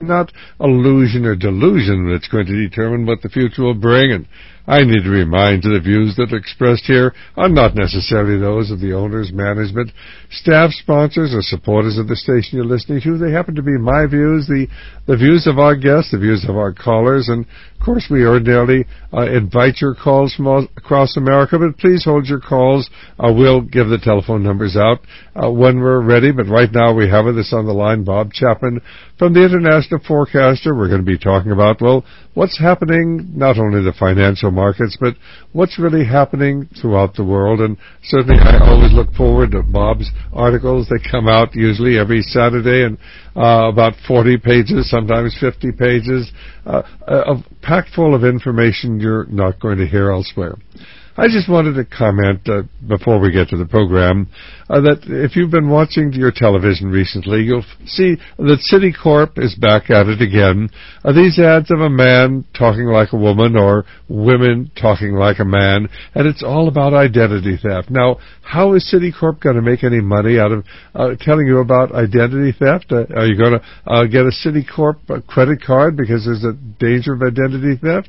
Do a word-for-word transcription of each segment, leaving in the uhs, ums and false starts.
not illusion or delusion that's going to determine what the future will bring. And I need to remind you the views that are expressed here are not necessarily those of the owners, management, staff, sponsors, or supporters of the station you're listening to. They happen to be my views, the, the views of our guests, the views of our callers, and of course we ordinarily uh, invite your calls from all across America, but please hold your calls. Uh, we'll give the telephone numbers out uh, when we're ready, but right now we have with us on the line Bob Chapman from the International Forecaster. We're going to be talking about, well, what's happening, not only the financial markets, but what's really happening throughout the world. And certainly I always look forward to Bob's articles. They come out usually every Saturday, and uh, about forty pages, sometimes fifty pages, uh, uh, packed full of information you're not going to hear elsewhere. I just wanted to comment uh, before we get to the program uh, that if you've been watching your television recently, you'll see that Citicorp is back at it again. Uh, these ads of a man talking like a woman or women talking like a man, and it's all about identity theft. Now, how is Citicorp going to make any money out of uh, telling you about identity theft? Uh, are you going to uh, get a Citicorp uh, credit card because there's a danger of identity theft?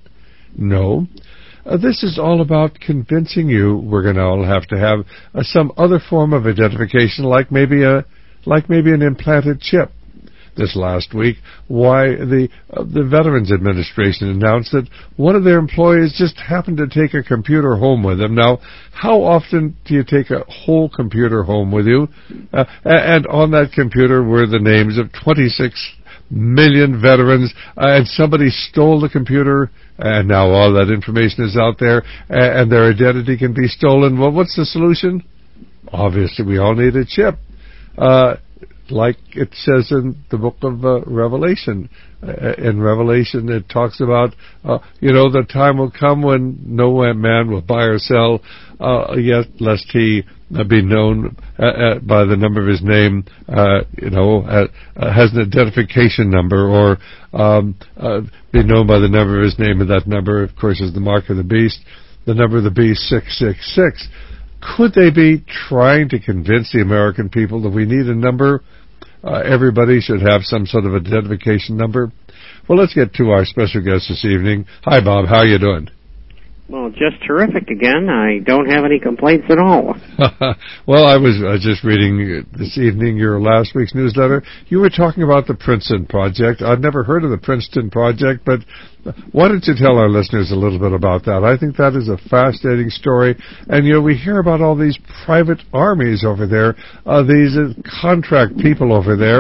No. Uh, this is all about convincing you we're going to all have to have uh, some other form of identification, like maybe a, like maybe an implanted chip. This last week, why the uh, the Veterans Administration announced that one of their employees just happened to take a computer home with them. Now, how often do you take a whole computer home with you? Uh, and on that computer were the names of twenty-six million veterans, uh, and somebody stole the computer, and now all that information is out there, and, and their identity can be stolen. Well, what's the solution? Obviously, we all need a chip. Uh, like it says in the book of uh, Revelation. Uh, in Revelation, it talks about, uh, you know, the time will come when no man will buy or sell, uh, yet lest he uh, be known uh, uh, by the number of his name, uh, you know, uh, uh, has an identification number, or um, uh, be known by the number of his name, and that number, of course, is the mark of the beast. The number of the beast, six six six. Could they be trying to convince the American people that we need a number? Uh, everybody should have some sort of identification number. Well, let's get to our special guest this evening. Hi, Bob. How are you doing? Well, just terrific again. I don't have any complaints at all. Well, I was uh, just reading this evening your last week's newsletter. You were talking about the Princeton Project. I'd never heard of the Princeton Project, but why don't you tell our listeners a little bit about that? I think that is a fascinating story. And, you know, we hear about all these private armies over there, uh, these uh, contract people over there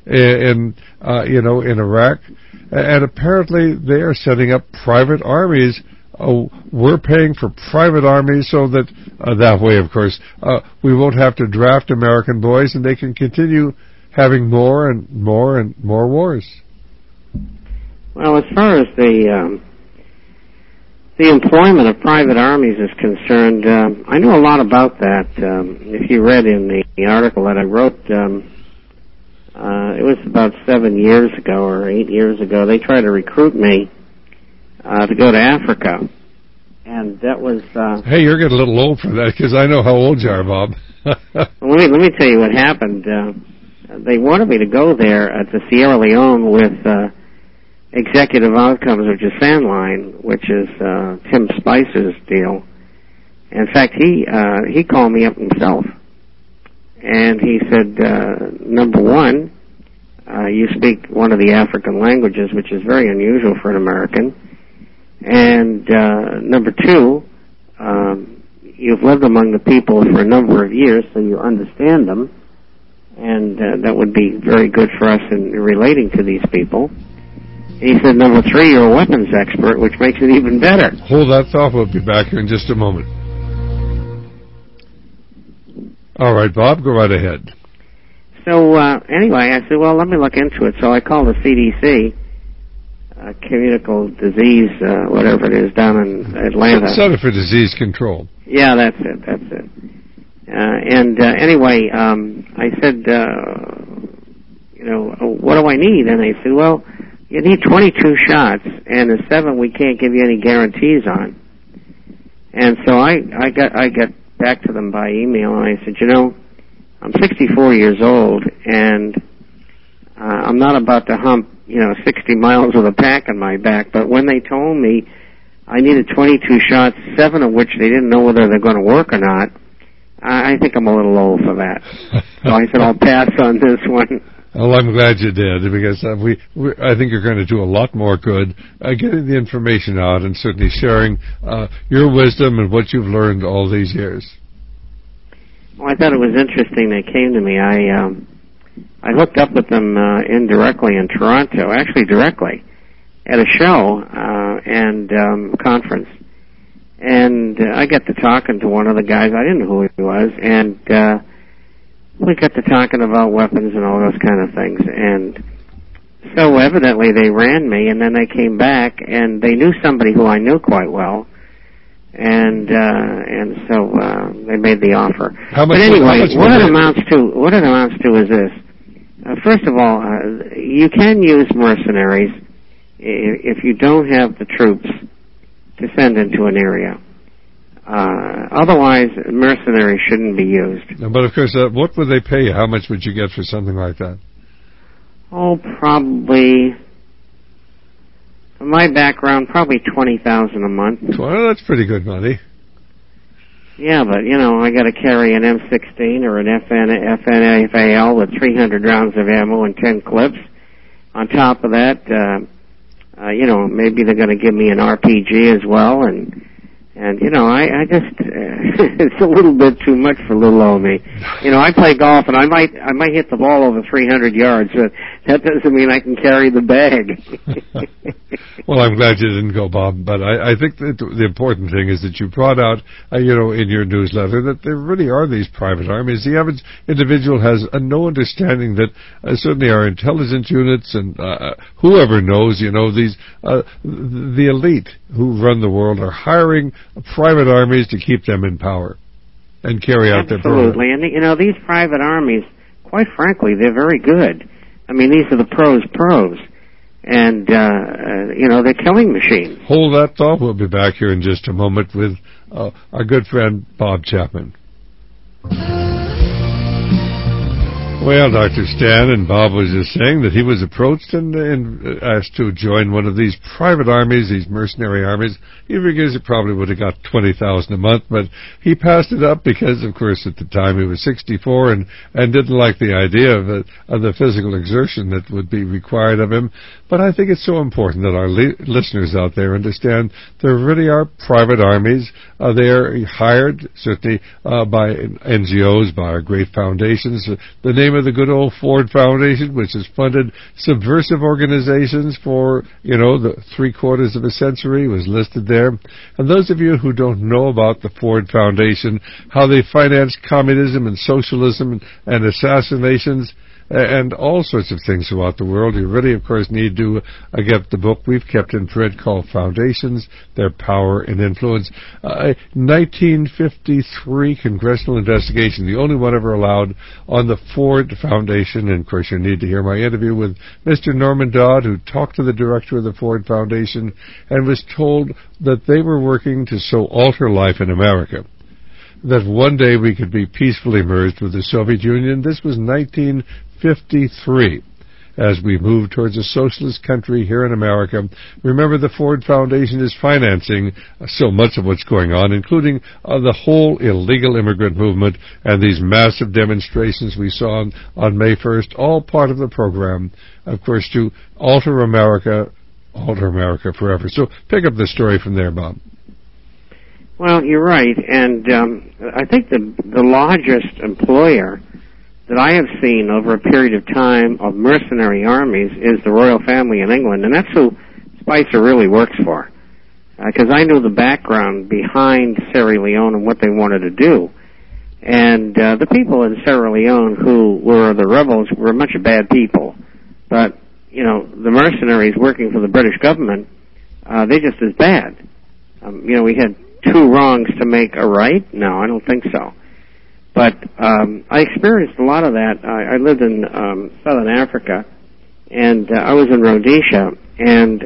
in, uh, you know, in Iraq. And apparently they are setting up private armies. Oh, we're paying for private armies so that uh, that way, of course, uh, we won't have to draft American boys, and they can continue having more and more and more wars. Well, as far as the um, the employment of private armies is concerned, um, I know a lot about that. Um, if you read in the, the article that I wrote, um, uh, it was about seven years ago or eight years ago, they tried to recruit me Uh, to go to Africa, and that was. Uh, hey, you're getting a little old for that, because I know how old you are, Bob. well, let me let me tell you what happened. Uh, they wanted me to go there uh, to Sierra Leone with uh, Executive Outcomes, which is Sandline, which is uh, Tim Spicer's deal. In fact, he uh, he called me up himself, and he said, uh, number one, uh, you speak one of the African languages, which is very unusual for an American. And uh, number two, um, you've lived among the people for a number of years, so you understand them, and uh, that would be very good for us in relating to these people. He said, number three, you're a weapons expert, which makes it even better. Hold that thought. We'll be back here in just a moment. All right, Bob, go right ahead. So uh, anyway, I said, well, let me look into it. So I called the C D C. Uh, communicable disease, uh, whatever it is, down in Atlanta. Center for Disease Control. Yeah, that's it, that's it. Uh, and uh, anyway, um, I said, uh, you know, what do I need? And they said, well, you need twenty-two shots, and the seven we can't give you any guarantees on. And so I, I got I got back to them by email, and I said, you know, I'm sixty-four years old, and uh, I'm not about to hump you know, sixty miles with a pack on my back. But when they told me I needed twenty-two shots, seven of which they didn't know whether they're going to work or not, I think I'm a little old for that. So I said I'll pass on this one. Well, I'm glad you did, because uh, we, we, I think you're going to do a lot more good uh, getting the information out and certainly sharing uh, your wisdom and what you've learned all these years. Well, I thought it was interesting they came to me. I um, I hooked up with them uh, indirectly in Toronto, actually directly, at a show uh, and um, conference. And uh, I got to talking to one of the guys. I didn't know who he was, and uh, we got to talking about weapons and all those kind of things. And so evidently they ran me, and then they came back, and they knew somebody who I knew quite well, and uh, and so uh, they made the offer. How much, but anyway, how much what it amounts to, what it amounts to is this: uh, first of all, uh, you can use mercenaries if you don't have the troops to send into an area. Uh, otherwise, mercenaries shouldn't be used. But of course, uh, what would they pay you? How much would you get for something like that? Oh, probably, from my background, probably twenty thousand a month. Well, that's pretty good money. Yeah, but you know, I got to carry an M sixteen or an F N F A L with three hundred rounds of ammo and ten clips. On top of that, uh, uh, you know, maybe they're going to give me an R P G as well, and. And, you know, I, I just, uh, it's a little bit too much for little old me. You know, I play golf and I might, I might hit the ball over three hundred yards, but that doesn't mean I can carry the bag. Well, I'm glad you didn't go, Bob, but I, I think that the important thing is that you brought out, uh, you know, in your newsletter that there really are these private armies. The average individual has uh, no understanding that uh, certainly our intelligence units and uh, whoever knows, you know, these, uh, the elite who run the world are hiring private armies to keep them in power and carry out Absolutely. their program. Absolutely. And, you know, these private armies, quite frankly, they're very good. I mean, these are the pros pros. And, uh, uh, you know, they're killing machines. Hold that thought. We'll be back here in just a moment with uh, our good friend Bob Chapman. Well, Doctor Stan, and Bob was just saying that he was approached and, and asked to join one of these private armies, these mercenary armies. He figures he probably would have got twenty thousand dollars a month, but he passed it up because, of course, at the time he was sixty-four and, and didn't like the idea of, it, of the physical exertion that would be required of him. But I think it's so important that our li- listeners out there understand there really are private armies. Uh, they are hired, certainly, uh, by N G Os, by our great foundations. The name of the good old Ford Foundation, which has funded subversive organizations for, you know, the three quarters of a century, was listed there. And those of you who don't know about the Ford Foundation, how they finance communism and socialism and, and assassinations, and all sorts of things throughout the world, you really, of course, need to uh, get the book we've kept in print called Foundations, Their Power and Influence. Uh, nineteen fifty-three congressional investigation, the only one ever allowed on the Ford Foundation. And, of course, you need to hear my interview with Mister Norman Dodd, who talked to the director of the Ford Foundation and was told that they were working to so alter life in America that one day we could be peacefully merged with the Soviet Union. This was nineteen fifty-three. As we move towards a socialist country here in America, remember the Ford Foundation is financing uh, so much of what's going on, including uh, the whole illegal immigrant movement and these massive demonstrations we saw on, on May first, all part of the program, of course, to alter America, alter America forever. So pick up the story from there, Bob. Well, you're right, and um, I think the the largest employer that I have seen over a period of time of mercenary armies is the royal family in England, and that's who Spicer really works for. Because uh, I knew the background behind Sierra Leone and what they wanted to do. And uh, the people in Sierra Leone who were the rebels were a bunch of bad people. But, you know, the mercenaries working for the British government, uh, they're just as bad. Um, you know, we had two wrongs to make a right? No, I don't think so. But um, I experienced a lot of that. I, I lived in um, southern Africa, and uh, I was in Rhodesia, and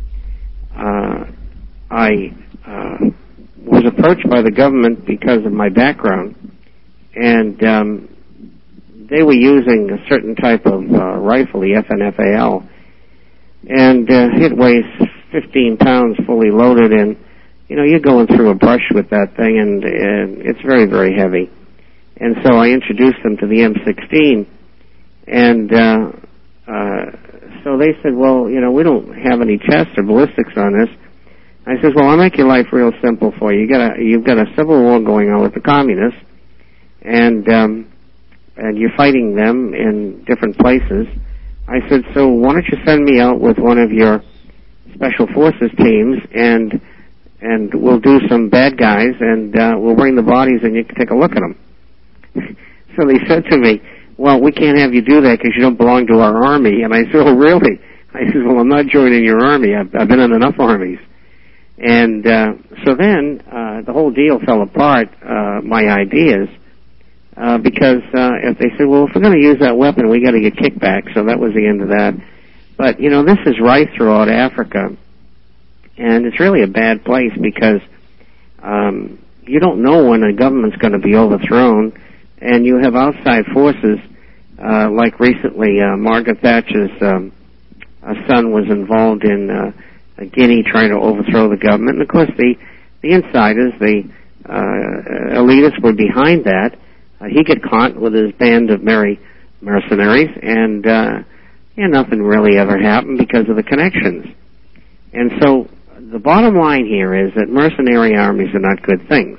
uh, I uh, was approached by the government because of my background, and um, they were using a certain type of uh, rifle, the F N F A L, and uh, it weighs fifteen pounds fully loaded, and you know, you're going through a brush with that thing, and, and it's very, very heavy. And so I introduced them to the M sixteen, and uh, uh, so they said, well, you know, we don't have any tests or ballistics on this. I says, well, I'll make your life real simple for you. You got a, you've got a civil war going on with the communists, and um, and you're fighting them in different places. I said, so why don't you send me out with one of your special forces teams, and and we'll do some bad guys, and uh, we'll bring the bodies, and you can take a look at them. So they said to me, well, we can't have you do that because you don't belong to our army. And I said, oh, really? I said, well, I'm not joining your army. I've, I've been in enough armies. And uh, so then uh, the whole deal fell apart, uh, my ideas, uh, because uh, if they said, well, if we're going to use that weapon, we got to get kickback. So that was the end of that. But, you know, this is right throughout Africa. And it's really a bad place because um, you don't know when a government's going to be overthrown, and you have outside forces, uh, like recently uh, Margaret Thatcher's um, uh, son was involved in uh, Guinea trying to overthrow the government. And, of course, the, the insiders, the uh, elitists were behind that. Uh, he got caught with his band of merry mercenaries, and uh, yeah, nothing really ever happened because of the connections. And so the bottom line here is that mercenary armies are not good things.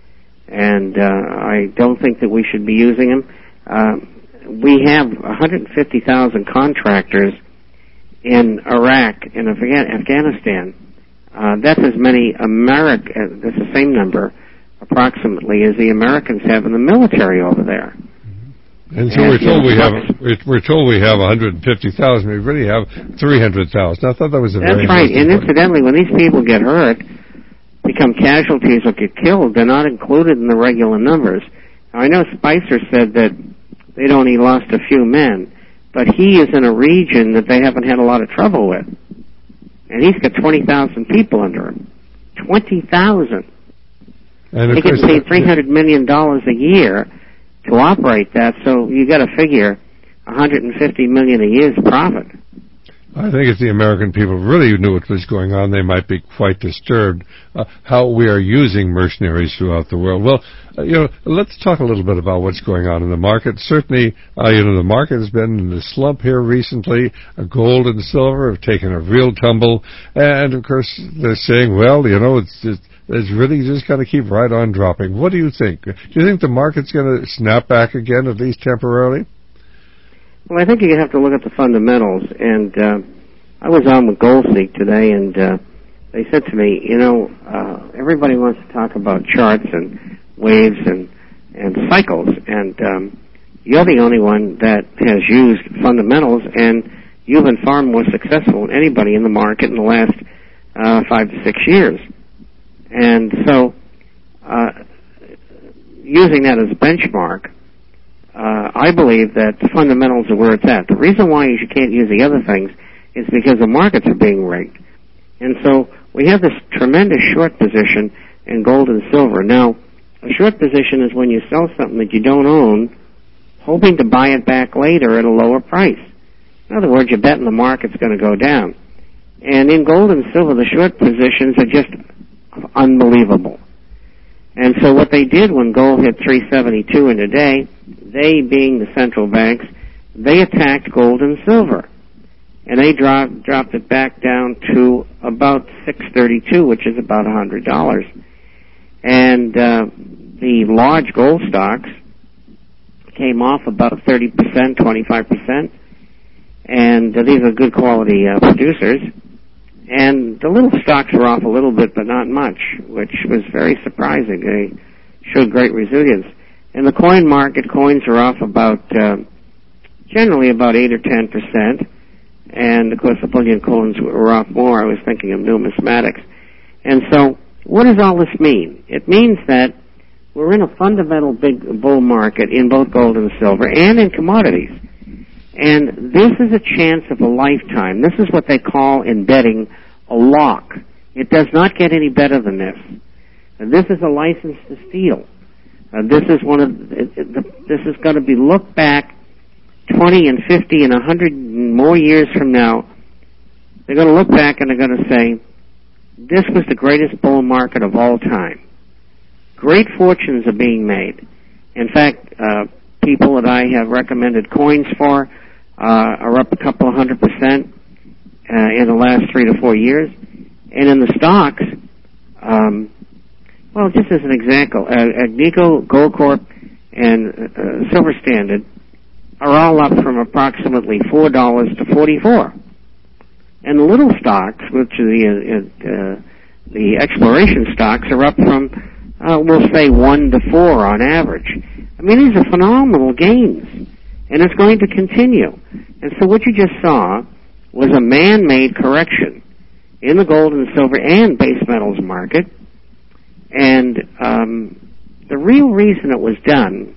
And uh, I don't think that we should be using them. Uh, we have one hundred fifty thousand contractors in Iraq and Afghanistan. Uh, that's as many America, that's the same number approximately as the Americans have in the military over there. And so and, we're told know, we have we're told we have one hundred fifty thousand. We really have three hundred thousand. I thought that was a that's very right. And point. Incidentally, when these people get hurt, become casualties or get killed, they're not included in the regular numbers. Now, I know Spicer said that they'd only lost a few men, but he is in a region that they haven't had a lot of trouble with, and he's got twenty thousand people under him. Twenty thousand. And he gets paid three hundred million dollars a year to operate that, so you got to figure one hundred fifty million dollars a year's profit. I think if the American people really knew what was going on, they might be quite disturbed uh, how we are using mercenaries throughout the world. Well, uh, you know, let's talk a little bit about what's going on in the market. Certainly, uh, you know, the market has been in the slump here recently. Uh, gold and silver have taken a real tumble, and of course they're saying, well, you know, it's it's, it's really just going to keep right on dropping. What do you think? Do you think the market's going to snap back again, at least temporarily? Well, I think you have to look at the fundamentals, and uh, I was on with Goldseek today, and uh, they said to me, you know, uh, everybody wants to talk about charts and waves and, and cycles, and um, you're the only one that has used fundamentals, and you've been far more successful than anybody in the market in the last uh, five to six years. And so, uh, using that as a benchmark, Uh, I believe that the fundamentals are where it's at. The reason why you can't use the other things is because the markets are being rigged. And so we have this tremendous short position in gold and silver. Now, a short position is when you sell something that you don't own, hoping to buy it back later at a lower price. In other words, you're betting the market's going to go down. And in gold and silver, the short positions are just unbelievable. And so what they did when gold hit three seventy-two in a day, they being the central banks, they attacked gold and silver. And they dropped, dropped it back down to about six thirty-two, which is about one hundred dollars. And uh, the large gold stocks came off about thirty percent, twenty-five percent. And uh, these are good quality uh, producers. And the little stocks were off a little bit, but not much, which was very surprising. They showed great resilience. In the coin market, coins are off about, uh, generally about eight or ten percent. And, of course, the bullion coins were off more. I was thinking of numismatics. And so, what does all this mean? It means that we're in a fundamental big bull market in both gold and silver and in commodities. And this is a chance of a lifetime. This is what they call in betting a lock. It does not get any better than this. And this is a license to steal. Uh, this is one of it, it, this is going to be looked back twenty and fifty and a hundred more years from now they're going to look back and they're going to say, this was the greatest bull market of all time. Great fortunes are being made. In fact, uh, people that I have recommended coins for uh, are up a couple of hundred percent uh, in the last three to four years. And in the stocks, um, well, just as an example, uh, Agnico, Goldcorp, and uh, Silver Standard are all up from approximately four dollars to forty-four dollars. And the little stocks, which are the, uh, uh, the exploration stocks, are up from, uh, we'll say, one to four on average. I mean, these are phenomenal gains, and it's going to continue. And so what you just saw was a man-made correction in the gold and silver and base metals market, and um, the real reason it was done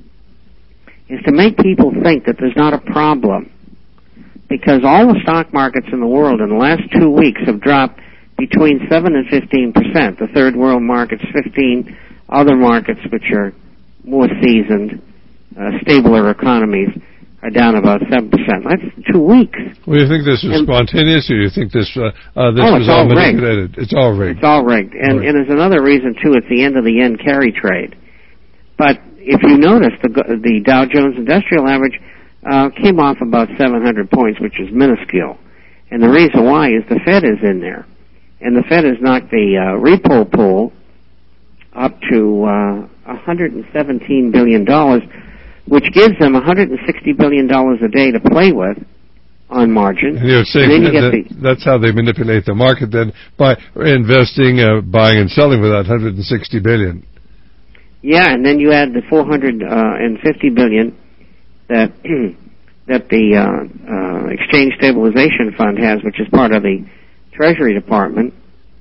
is to make people think that there's not a problem, because all the stock markets in the world in the last two weeks have dropped between seven and fifteen percent. The third world markets, fifteen. Other markets, which are more seasoned, uh, stabler economies, are down about seven percent. That's two weeks. Well, do you think this was and, spontaneous, or do you think this uh, uh, this oh, was all manipulated? It's all rigged. It's all rigged. And, right. and there's another reason, too. It's the end of the yen carry trade. But if you notice, the, the Dow Jones Industrial Average uh, came off about seven hundred points, which is minuscule. And the reason why is the Fed is in there. And the Fed has knocked the uh, repo pool up to uh, one hundred seventeen billion dollars, which gives them one hundred sixty billion dollars a day to play with on margin. And you're saying and you that, the, that's how they manipulate the market then, by investing, uh, buying and selling with that one hundred sixty billion dollars. Yeah, and then you add the four hundred fifty billion dollars that that the uh, uh, Exchange Stabilization Fund has, which is part of the Treasury Department,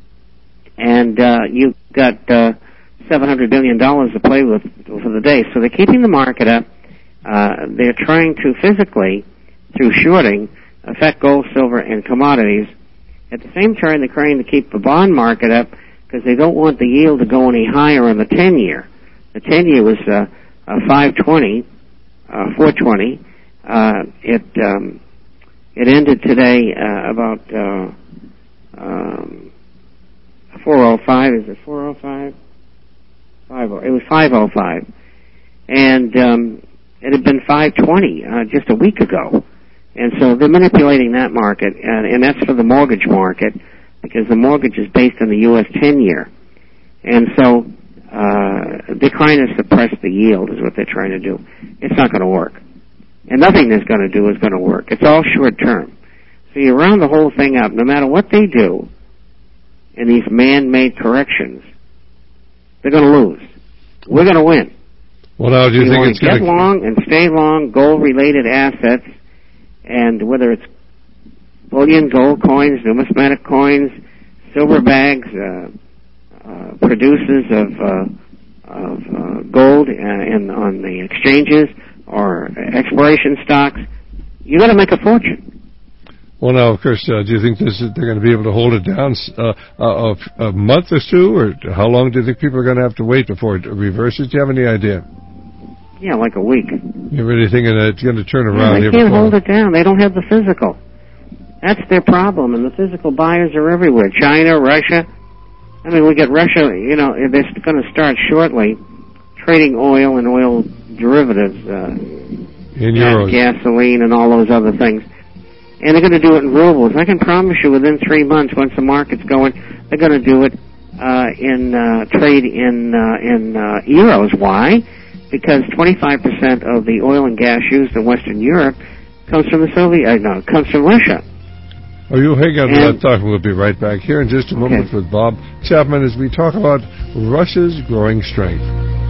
and uh, you've got uh, seven hundred billion dollars to play with for the day. So they're keeping the market up. Uh, they're trying to physically, through shorting, affect gold, silver, and commodities. At the same time, they're trying to keep the bond market up because they don't want the yield to go any higher on the ten-year. The ten-year was uh, uh, five twenty, uh, four twenty. Uh, it um, it ended today uh, about uh, um, four oh five. Is it four oh five? five oh. It was five oh five, and um, it had been five twenty uh, just a week ago. And so they're manipulating that market, and, and that's for the mortgage market, because the mortgage is based on the U S ten-year. And so uh, they're trying to suppress the yield is what they're trying to do. It's not going to work. And nothing that's going to do is going to work. It's all short-term. So you round the whole thing up. No matter what they do in these man-made corrections, they're going to lose. We're going to win. Well, now, do you we think want it's to going get to... long and stay long gold-related assets, and whether it's bullion, gold coins, numismatic coins, silver bags, uh, uh, producers of, uh, of uh, gold uh, in, on the exchanges or exploration stocks, you got to make a fortune. Well, now, of course, uh, do you think this is, they're going to be able to hold it down uh, a, a month or two, or how long do you think people are going to have to wait before it reverses? Do you have any idea? Yeah, like a week. You're really thinking that it's going to turn around? Yeah, they can't hold it down. They don't have the physical. That's their problem, and the physical buyers are everywhere. China, Russia. I mean, we get Russia, you know, they're going to start shortly trading oil and oil derivatives, uh, in euros, gasoline, and all those other things. And they're going to do it in rubles. I can promise you within three months, once the market's going, they're going to do it uh, in uh, trade in uh, in uh, euros. Why? Because twenty-five percent of the oil and gas used in Western Europe comes from the Soviet, uh, no, comes from Russia. Oh, you hang on to that thought. We'll be right back here in just a moment okay. with Bob Chapman as we talk about Russia's growing strength.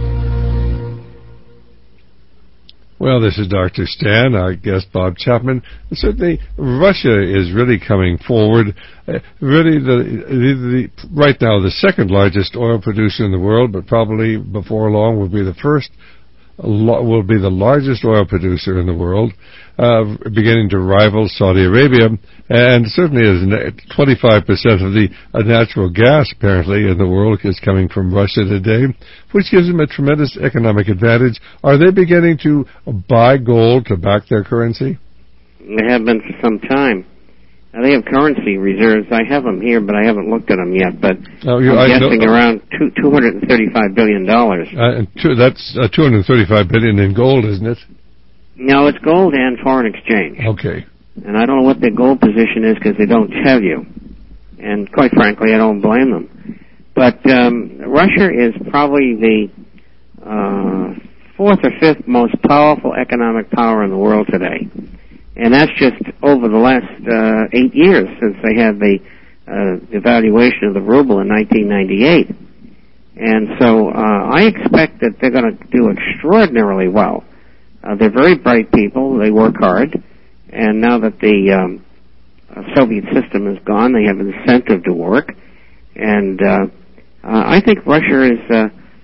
Well, this is Doctor Stan, our guest Bob Chapman. Certainly, Russia is really coming forward. Uh, really, the, the, the right now the second largest oil producer in the world, but probably before long will be the first. Will be the largest oil producer in the world, uh, beginning to rival Saudi Arabia, and certainly as twenty-five percent of the uh, natural gas apparently in the world is coming from Russia today, which gives them a tremendous economic advantage. Are they beginning to buy gold to back their currency? They have been for some time. Now, they have currency reserves. I have them here, but I haven't looked at them yet. But oh, you, I'm I guessing know, around two, two hundred thirty-five billion dollars. Uh, two, that's uh, two hundred thirty-five billion dollars in gold, isn't it? No, it's gold and foreign exchange. Okay. And I don't know what their gold position is because they don't tell you. And quite frankly, I don't blame them. But um, Russia is probably the uh, fourth or fifth most powerful economic power in the world today. And that's just over the last uh, eight years since they had the uh, devaluation of the ruble in nineteen ninety-eight. And so uh, I expect that they're going to do extraordinarily well. Uh, they're very bright people. They work hard. And now that the um, Soviet system is gone, they have an incentive to work. And uh, uh, I think Russia is, uh,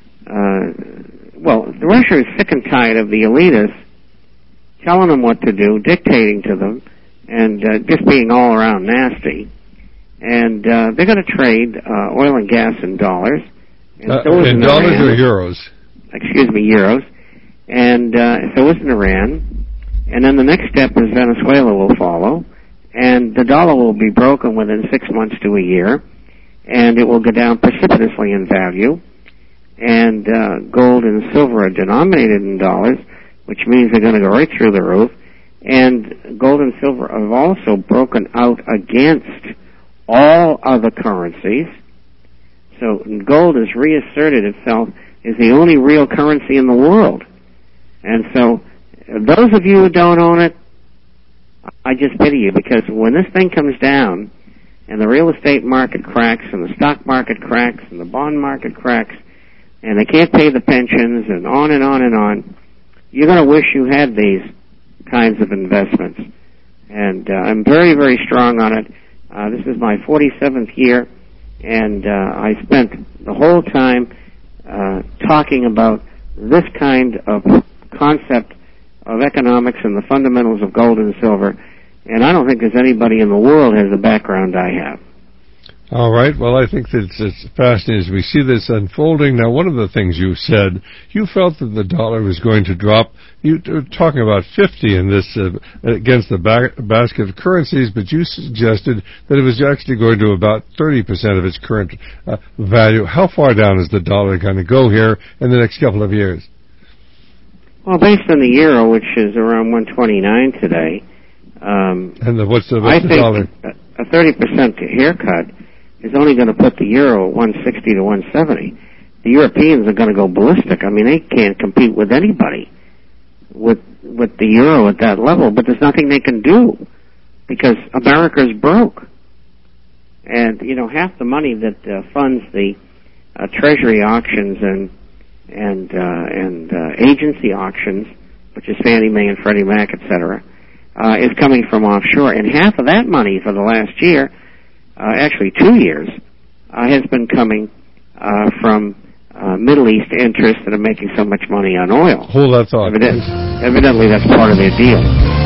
uh, well, Russia is sick and tired of the elitists telling them what to do, dictating to them, and uh, just being all around nasty. And uh, they're going to trade uh, oil and gas in dollars. And uh, so is in in dollars Iran. or euros? Excuse me, euros. And uh, so is in Iran. And then the next step is Venezuela will follow. And the dollar will be broken within six months to a year. And it will go down precipitously in value. And uh, gold and silver are denominated in dollars, which means they're going to go right through the roof. And gold and silver have also broken out against all other currencies. So gold has reasserted itself as the only real currency in the world. And so those of you who don't own it, I just pity you, because when this thing comes down and the real estate market cracks and the stock market cracks and the bond market cracks and they can't pay the pensions and on and on and on, you're going to wish you had these kinds of investments. And uh, I'm very, very strong on it. Uh, this is my forty-seventh year, and uh, I spent the whole time uh, talking about this kind of concept of economics and the fundamentals of gold and silver, and I don't think there's anybody in the world has the background I have. All right. Well, I think that it's, it's fascinating as we see this unfolding. Now, one of the things you said, you felt that the dollar was going to drop. You were talking about fifty in this uh, against the ba- basket of currencies, but you suggested that it was actually going to about thirty percent of its current uh, value. How far down is the dollar going to go here in the next couple of years? Well, based on the euro, which is around one twenty-nine today, um, and the, what's the, what's I the think dollar? a thirty percent haircut is only going to put the euro at one sixty to one seventy. The Europeans are going to go ballistic. I mean, they can't compete with anybody with with the euro at that level, but there's nothing they can do because America's broke. And, you know, half the money that uh, funds the uh, treasury auctions and and uh, and uh, agency auctions, which is Fannie Mae and Freddie Mac, et cetera, uh, is coming from offshore. And half of that money for the last year, uh, actually two years, uh, has been coming uh, from uh, Middle East interests that are making so much money on oil. Hold that thought. Evidently, evidently that's part of their deal.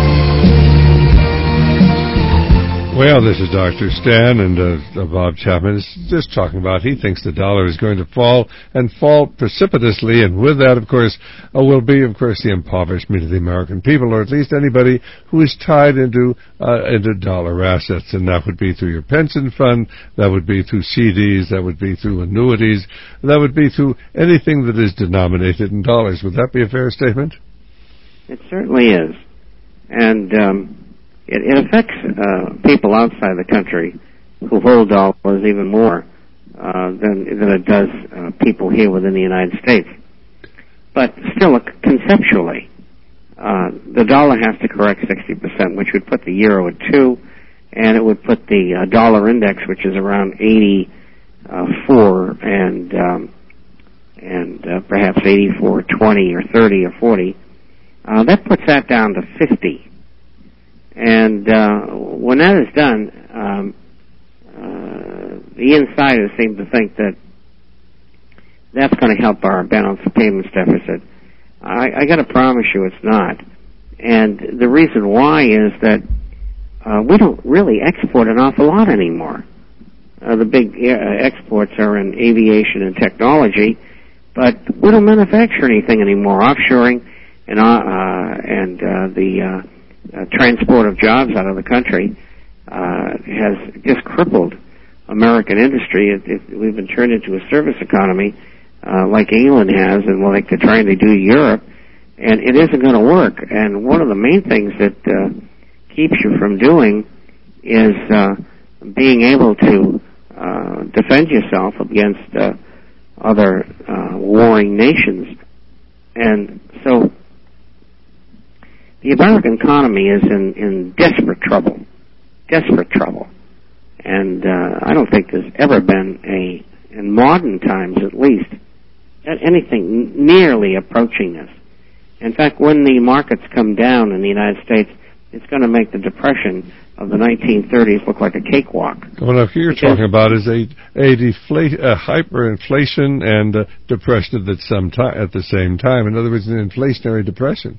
Well, this is Doctor Stan, and uh, Bob Chapman is just talking about he thinks the dollar is going to fall and fall precipitously, and with that, of course, uh, will be, of course, the impoverishment of the American people, or at least anybody who is tied into uh, into dollar assets, and that would be through your pension fund, that would be through C Ds, that would be through annuities, that would be through anything that is denominated in dollars. Would that be a fair statement? It certainly is, and um It, it affects uh, people outside the country who hold dollars even more uh, than than it does uh, people here within the United States. But still, uh, conceptually, uh, the dollar has to correct sixty percent, which would put the euro at two, and it would put the uh, dollar index, which is around eighty-four, and um, and uh, perhaps eighty-four, twenty, or thirty, or forty. Uh, that puts that down to fifty. And uh, when that is done, um, uh, the insiders seem to think that that's going to help our balance of payments deficit. I, I got to promise you it's not. And the reason why is that uh, we don't really export an awful lot anymore. Uh, the big uh, exports are in aviation and technology, but we don't manufacture anything anymore. Offshoring and uh, uh, and uh, the uh, Uh, transport of jobs out of the country uh, has just crippled American industry. It, it, we've been turned into a service economy uh, like England has, and like they're trying to do Europe, and it isn't going to work. And one of the main things that uh, keeps you from doing is uh, being able to uh, defend yourself against uh, other uh, warring nations. And so the American economy is in, in desperate trouble, desperate trouble. And uh, I don't think there's ever been a, in modern times at least, anything nearly approaching this. In fact, when the markets come down in the United States, it's going to make the Depression of the nineteen thirties look like a cakewalk. Well, now, you're because talking about is a a, deflate, a hyperinflation and a depression at the, some time, at the same time. In other words, an inflationary depression.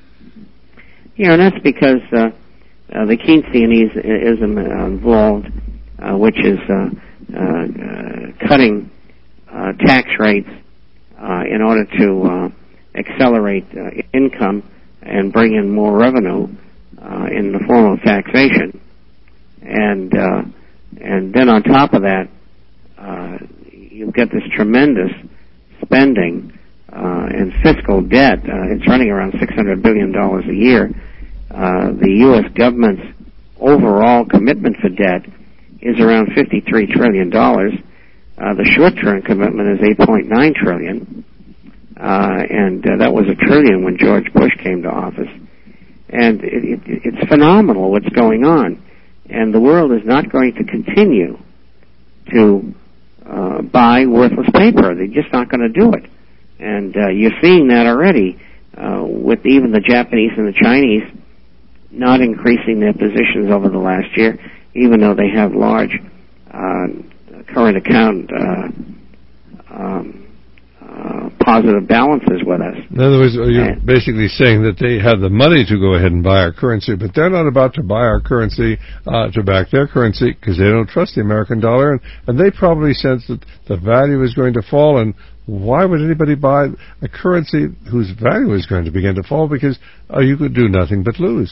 Yeah, and that's because uh, uh, the Keynesianism uh, involved, uh, which is uh, uh, uh, cutting uh, tax rates uh, in order to uh, accelerate uh, income and bring in more revenue uh, in the form of taxation, and uh, and then on top of that, uh, you get this tremendous spending uh, and fiscal debt. Uh, it's running around six hundred billion dollars a year. Uh, the U S government's overall commitment for debt is around fifty-three trillion dollars. Uh, the short-term commitment is eight point nine trillion dollars. Uh, and uh, that was a trillion when George Bush came to office. And it, it, it's phenomenal what's going on. And the world is not going to continue to uh, buy worthless paper. They're just not going to do it. And uh, you're seeing that already uh, with even the Japanese and the Chinese not increasing their positions over the last year, even though they have large uh, current account uh, um, Uh, positive balances with us. In other words, you're basically saying that they have the money to go ahead and buy our currency, but they're not about to buy our currency uh, to back their currency because they don't trust the American dollar, and, and they probably sense that the value is going to fall, and why would anybody buy a currency whose value is going to begin to fall because uh, you could do nothing but lose?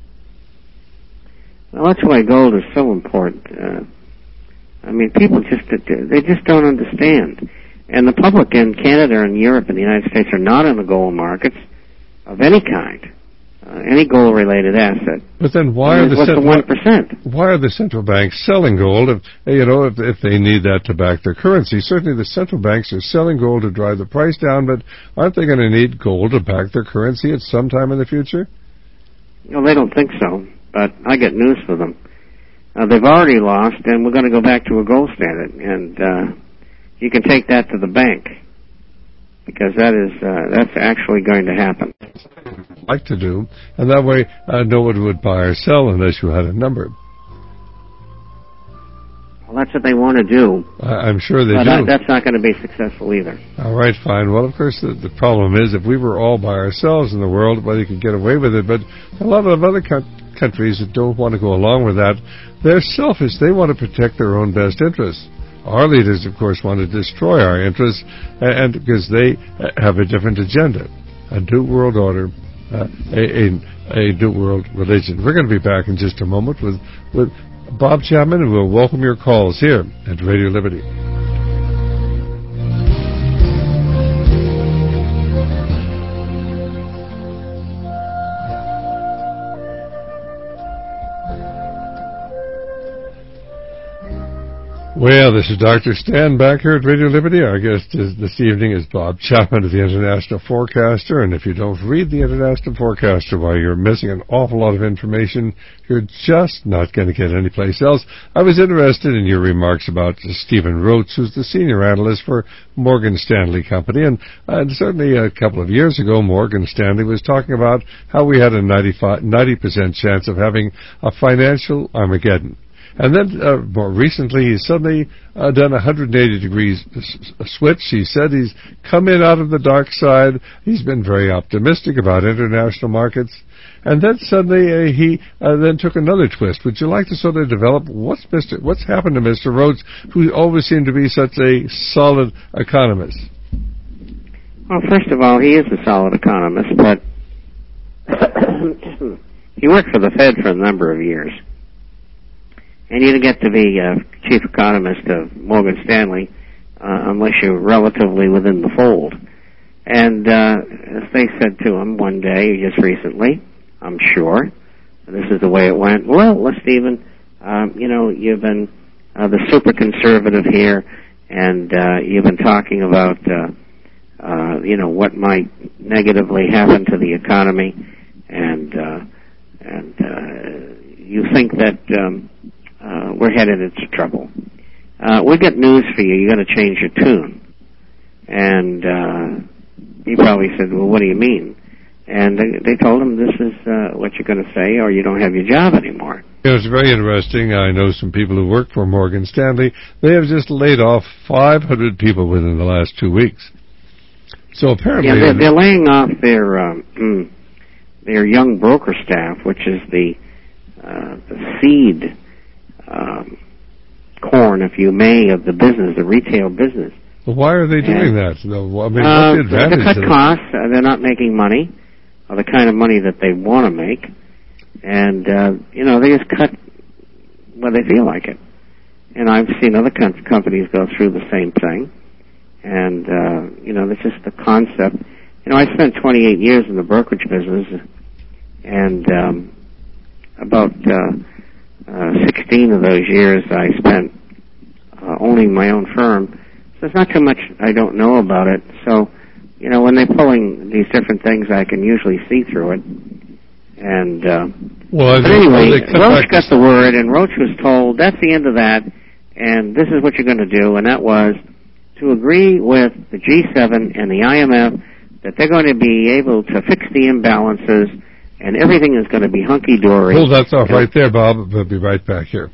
Well, that's why gold is so important. Uh, I mean, people just, they just don't understand. And the public in Canada and Europe and the United States are not in the gold markets of any kind, uh, any gold-related asset. But then why are the, what's cent- the one percent? Why are the central banks selling gold if you know if, if they need that to back their currency? Certainly, the central banks are selling gold to drive the price down, but aren't they going to need gold to back their currency at some time in the future? No, they don't think so. But I got news for them. Uh, they've already lost, and we're going to go back to a gold standard, and. Uh, You can take that to the bank because that is uh, that's actually going to happen. Like to do, and that way uh, no one would buy or sell unless you had a number. Well, that's what they want to do. I, I'm sure they but do. But that's not going to be successful either. All right, fine. Well, of course, the, the problem is if we were all by ourselves in the world, well, you could get away with it. But a lot of other co- countries that don't want to go along with that, they're selfish. They want to protect their own best interests. Our leaders, of course, want to destroy our interests, and because they have a different agenda, a new world order, uh, a, a, a new world religion. We're going to be back in just a moment with, with Bob Chapman, and we'll welcome your calls here at Radio Liberty. Well, this is Doctor Stan back here at Radio Liberty. Our guest is, this evening is Bob Chapman of the International Forecaster. And if you don't read the International Forecaster, well, you're missing an awful lot of information. You're just not going to get anyplace else. I was interested in your remarks about Stephen Rhodes, who's the senior analyst for Morgan Stanley Company. And, and certainly a couple of years ago, Morgan Stanley was talking about how we had a ninety-five, ninety percent chance of having a financial Armageddon. And then uh, more recently, he's suddenly uh, done a one hundred eighty degrees switch. He said he's come in out of the dark side. He's been very optimistic about international markets. And then suddenly uh, he uh, then took another twist. Would you like to sort of develop what's Mister what's happened to Mister Rhodes, who always seemed to be such a solid economist? Well, first of all, he is a solid economist, but he worked for the Fed for a number of years. and you don't get to be uh, chief economist of Morgan Stanley uh, unless you're relatively within the fold. And uh, as they said to him one day, just recently, I'm sure, this is the way it went, well, well Stephen, um, you know, you've been uh, the super conservative here, and uh, you've been talking about, uh, uh, you know, what might negatively happen to the economy, and uh, and uh, you think that um, uh, we're headed into trouble. Uh, we got news for you. You got to change your tune. And uh, he probably said, "Well, what do you mean?" And they, they told him, "This is uh, what you're going to say, or you don't have your job anymore." You know, it's very interesting. I know some people who work for Morgan Stanley. They have just laid off five hundred people within the last two weeks. So apparently, yeah, they're, they're laying off their um, their young broker staff, which is the uh, the seed um, corn, if you may, of the business, the retail business. Well, why are they doing and, that? No, I mean, uh, what's the advantage? To cut costs. Uh, they're not making money, or the kind of money that they want to make. And, uh, you know, they just cut when they feel like it. And I've seen other com- companies go through the same thing. And, uh, you know, it's just the concept. You know, I spent twenty-eight years in the brokerage business, and um, about uh, uh, sixteen of those years I spent uh, owning my own firm. So there's not too much I don't know about it. So, you know, when they're pulling these different things, I can usually see through it. And uh, well, but anyway, Roach got the word, and Roach was told, that's the end of that, and this is what you're going to do, and that was to agree with the G seven and the I M F that they're going to be able to fix the imbalances, and everything is going to be hunky-dory. Hold that thought right there, Bob. We'll be right back here.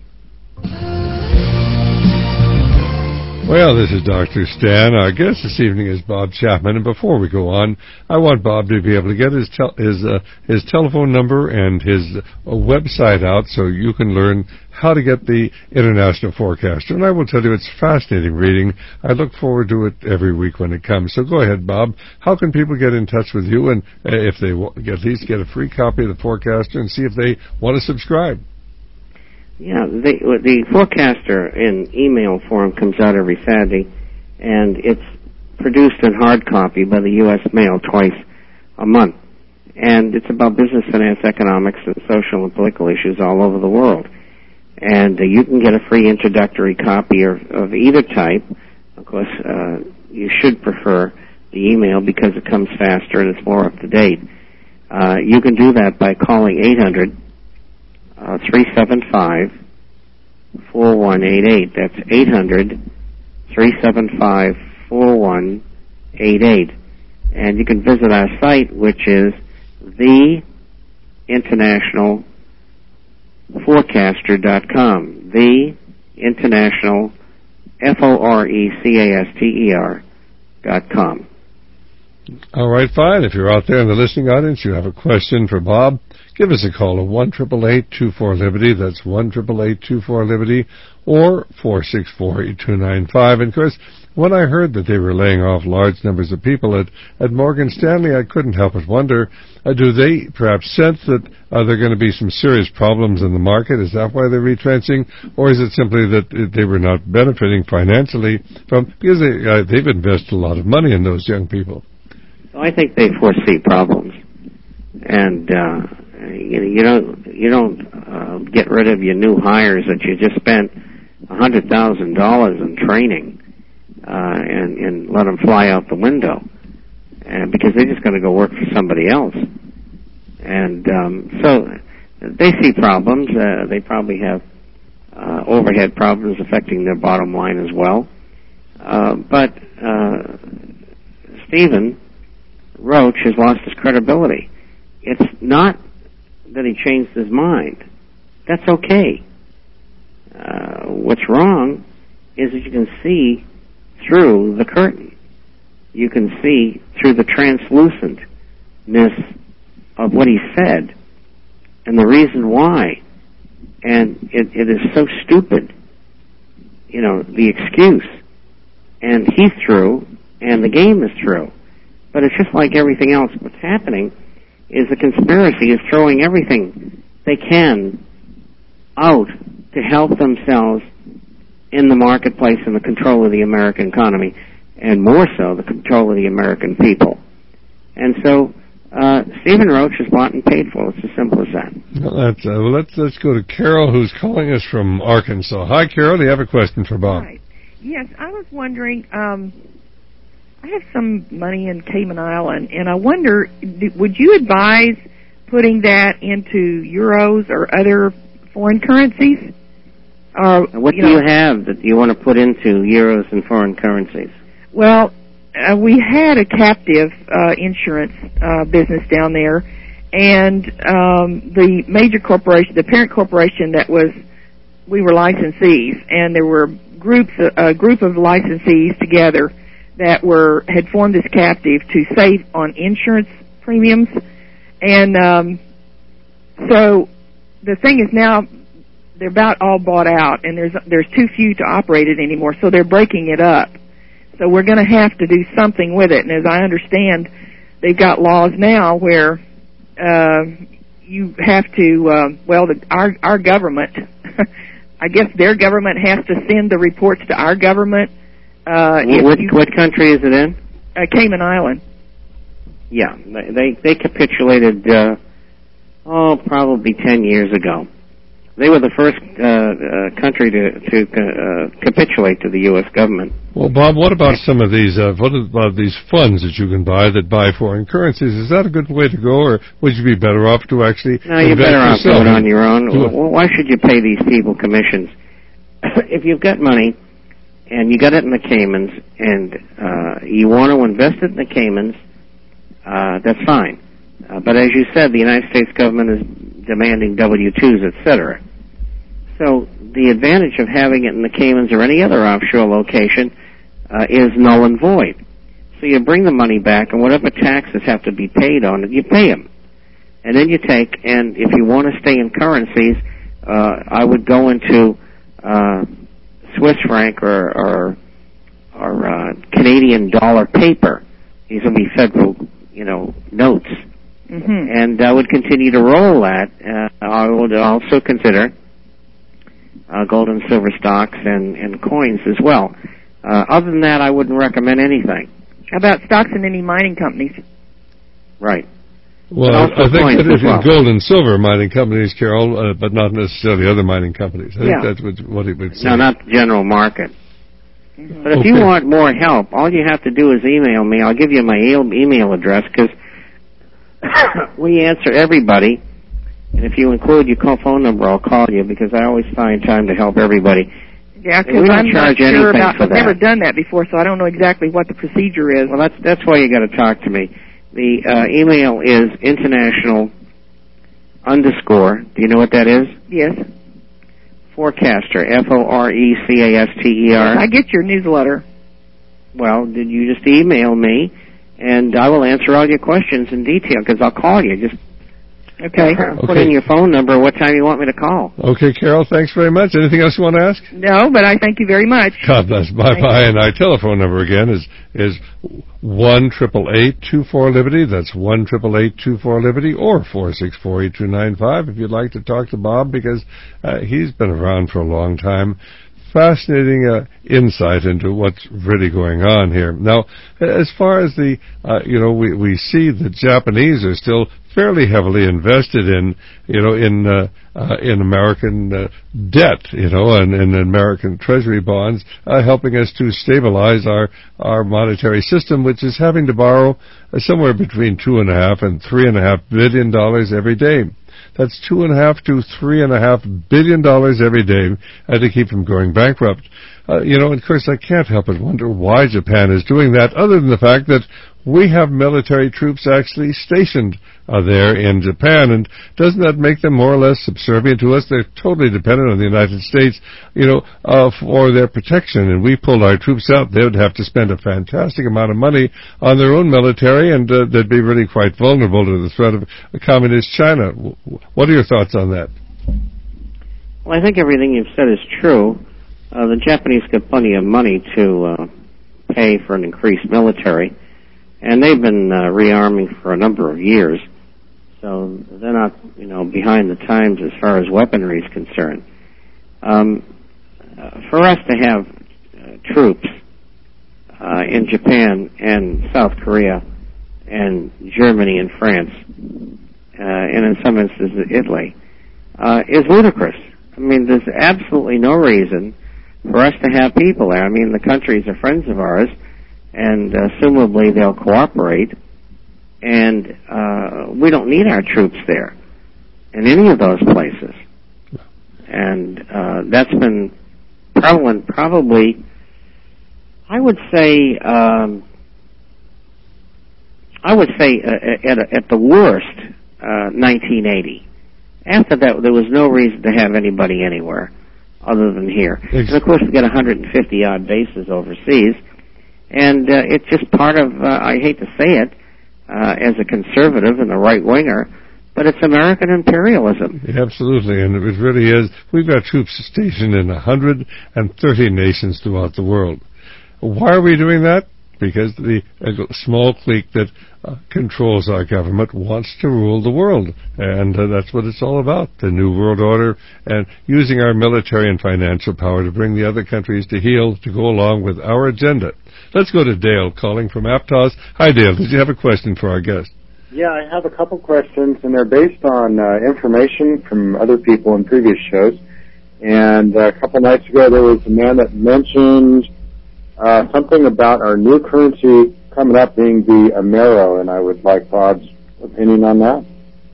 Well, this is Doctor Stan. Our guest this evening is Bob Chapman, and before we go on, I want Bob to be able to get his tel- his uh, his telephone number and his uh, website out so you can learn how to get the International Forecaster. And I will tell you, it's fascinating reading. I look forward to it every week when it comes. So go ahead, Bob. How can people get in touch with you, and uh, if they w- at least get a free copy of the Forecaster, and see if they want to subscribe? Yeah, the, the Forecaster in email form comes out every Saturday, and it's produced in hard copy by the U S Mail twice a month. And it's about business, finance, economics, and social and political issues all over the world. And uh, you can get a free introductory copy of, of either type. Of course, uh, you should prefer the email because it comes faster and it's more up to date. Uh, you can do that by calling eight hundred three seven five, four one eight eight. That's eight hundred, three seven five, four one eight eight. And you can visit our site, which is the international forecaster dot com. The International, F O R E C A S T E R dot com. All right, fine. If you're out there in the listening audience, you have a question for Bob, give us a call at one eight eight eight, two four, Liberty. That's one eight eight eight, two four, Liberty, or four six four, eight two nine five. And, of course, when I heard that they were laying off large numbers of people at, at Morgan Stanley, I couldn't help but wonder, uh, do they perhaps sense that uh, there are going to be some serious problems in the market? Is that why they're retrenching? Or is it simply that they were not benefiting financially from, because they, uh, they've invested a lot of money in those young people? I think they foresee problems. And, uh, you know, you don't, you don't uh, get rid of your new hires that you just spent one hundred thousand dollars in training uh, and, and let them fly out the window, and because they're just going to go work for somebody else. And um, so they see problems. Uh, they probably have uh, overhead problems affecting their bottom line as well. Uh, but uh, Stephen Roach has lost his credibility. It's not that he changed his mind. That's okay. Uh, what's wrong is that you can see through the curtain. You can see through the translucentness of what he said and the reason why. And it, it is so stupid, you know, the excuse. And he's through, and the game is through. But it's just like everything else. What's happening is the conspiracy is throwing everything they can out to help themselves in the marketplace and the control of the American economy, and more so the control of the American people. And so uh, Stephen Roach is bought and paid for. It's as simple as that. Well, that's, uh, well, let's let's go to Carol, who's calling us from Arkansas. Hi, Carol. Do you have a question for Bob? Right. Yes, I was wondering. Um, I have some money in Cayman Island, and I wonder, would you advise putting that into euros or other foreign currencies? Or, what you do know, you have that you want to put into euros and foreign currencies? Well, uh, we had a captive uh, insurance uh, business down there, and um, the major corporation, the parent corporation that was, we were licensees, and there were groups, a group of licensees together that were had formed this captive to save on insurance premiums, and um, so the thing is now they're about all bought out, and there's there's too few to operate it anymore, so they're breaking it up. So we're going to have to do something with it, and as I understand, they've got laws now where uh, you have to, uh, well, the, our our government, I guess their government has to send the reports to our government. Uh, what, you, what country is it in? Uh, Cayman Island. Yeah, they they capitulated, uh, oh, probably ten years ago. They were the first uh, uh, country to to uh, capitulate to the U S government. Well, Bob, what about some of these? Uh, what about these funds that you can buy that buy foreign currencies? Is that a good way to go, or would you be better off to actually? No, you're better off doing it on your own. Do well, why should you pay these people commissions? If you've got money and you got it in the Caymans, and uh, you want to invest it in the Caymans, uh, that's fine. Uh, but as you said, the United States government is demanding W two's, et cetera. So the advantage of having it in the Caymans or any other offshore location uh, is null and void. So you bring the money back, and whatever taxes have to be paid on it, you pay them. And then you take, and if you want to stay in currencies, uh, I would go into uh, Swiss franc or, or, or uh, Canadian dollar paper. These will be federal, you know, notes. Mm-hmm. And I would continue to roll that. Uh, I would also consider uh, gold and silver stocks and, and coins as well. Uh, other than that, I wouldn't recommend anything. How about stocks in any mining companies? Right. Well, I think that if well. gold and silver mining companies, Carol, uh, but not necessarily other mining companies. I yeah. think that's what, what it would say. No, not the general market. Mm-hmm. But if okay. you want more help, all you have to do is email me. I'll give you my email address because we answer everybody, and if you include your call phone number, I'll call you because I always find time to help everybody. Yeah, because I'm not sure about. I've never done that before, so I don't know exactly what the procedure is. Well, that's that's why you got to talk to me. The uh, email is international underscore. Do you know what that is? Yes. Forecaster. F O R E C A S T E R. Yes, I get your newsletter. Well, did you just email me? And I will answer all your questions in detail because I'll call you. Just okay. Put okay. in your phone number, what time you want me to call. Okay, Carol, thanks very much. Anything else you want to ask? No, but I thank you very much. God bless. Bye-bye. And our telephone number again is is one triple eight two four Liberty. That's one triple eight two four Liberty or four six four eight two nine five if you'd like to talk to Bob because uh, he's been around for a long time. Fascinating uh, insight into what's really going on here. Now, as far as the, uh, you know, we, we see the Japanese are still fairly heavily invested in, you know, in uh, uh, in American uh, debt, you know, and in American Treasury bonds, uh, helping us to stabilize our our monetary system, which is having to borrow uh, somewhere between two and a half and three and a half billion dollars every day. That's two and a half to three and a half billion dollars every day uh, to keep from going bankrupt. Uh, you know, and of course, I can't help but wonder why Japan is doing that, other than the fact that we have military troops actually stationed uh, there in Japan, and doesn't that make them more or less subservient to us? They're totally dependent on the United States, you know, uh, for their protection, and we pulled our troops out. They would have to spend a fantastic amount of money on their own military, and uh, they'd be really quite vulnerable to the threat of communist China. What are your thoughts on that? Well, I think everything you've said is true. Uh, the Japanese get plenty of money to uh, pay for an increased military, and they've been uh, rearming for a number of years. So they're not, you know, behind the times as far as weaponry is concerned. Um, uh, for us to have uh, troops uh, in Japan and South Korea and Germany and France, uh, and in some instances Italy, uh, is ludicrous. I mean, there's absolutely no reason for us to have people there. I mean, the countries are friends of ours, and uh, assumably they'll cooperate, and uh, we don't need our troops there in any of those places. And uh, that's been prevalent probably, I would say, um, I would say uh, at, at the worst, uh, nineteen eighty. After that, there was no reason to have anybody anywhere other than here. And of course, we've got one hundred fifty odd bases overseas, and uh, it's just part of, uh, I hate to say it, uh, as a conservative and a right-winger, but it's American imperialism. Yeah, absolutely, and it really is. We've got troops stationed in one hundred thirty nations throughout the world. Why are we doing that? Because the uh, small clique that uh, controls our government wants to rule the world, and uh, that's what it's all about, the New World Order, and using our military and financial power to bring the other countries to heel to go along with our agenda. Let's go to Dale calling from Aptos. Hi, Dale. Did you have a question for our guest? Yeah, I have a couple questions, and they're based on uh, information from other people in previous shows. And uh, a couple nights ago, there was a man that mentioned uh, something about our new currency coming up being the Amero, and I would like Bob's opinion on that.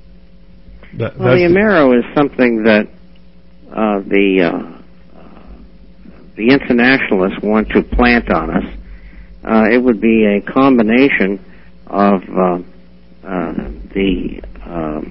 that well, the Amero is something that uh, the uh, the internationalists want to plant on us. Uh, it would be a combination of uh, uh, the uh,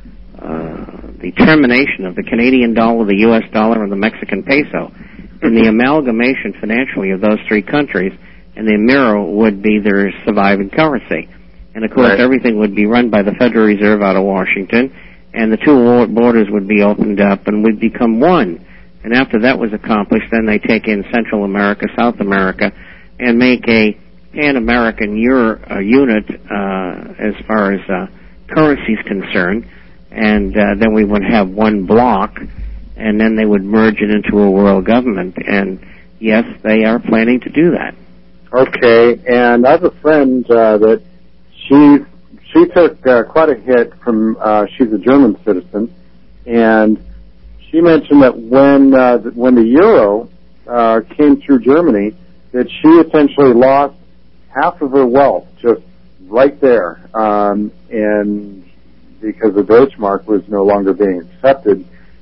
uh, the termination of the Canadian dollar, the U S dollar, and the Mexican peso, and the amalgamation financially of those three countries, and the Amero would be their surviving currency. And of course, right. everything would be run by the Federal Reserve out of Washington, and the two borders would be opened up, and we'd become one. And after that was accomplished, then they take in Central America, South America, and make a Pan-American Euro, uh, unit uh, as far as uh, currency is concerned, and uh, then we would have one block, and then they would merge it into a world government. And yes, they are planning to do that. Okay, and I have a friend uh, that she she took uh, quite a hit from. Uh, she's a German citizen, and she mentioned that when uh, when the euro uh, came through Germany, that she essentially lost half of her wealth just right there, um, and because the Deutschmark was no longer being accepted.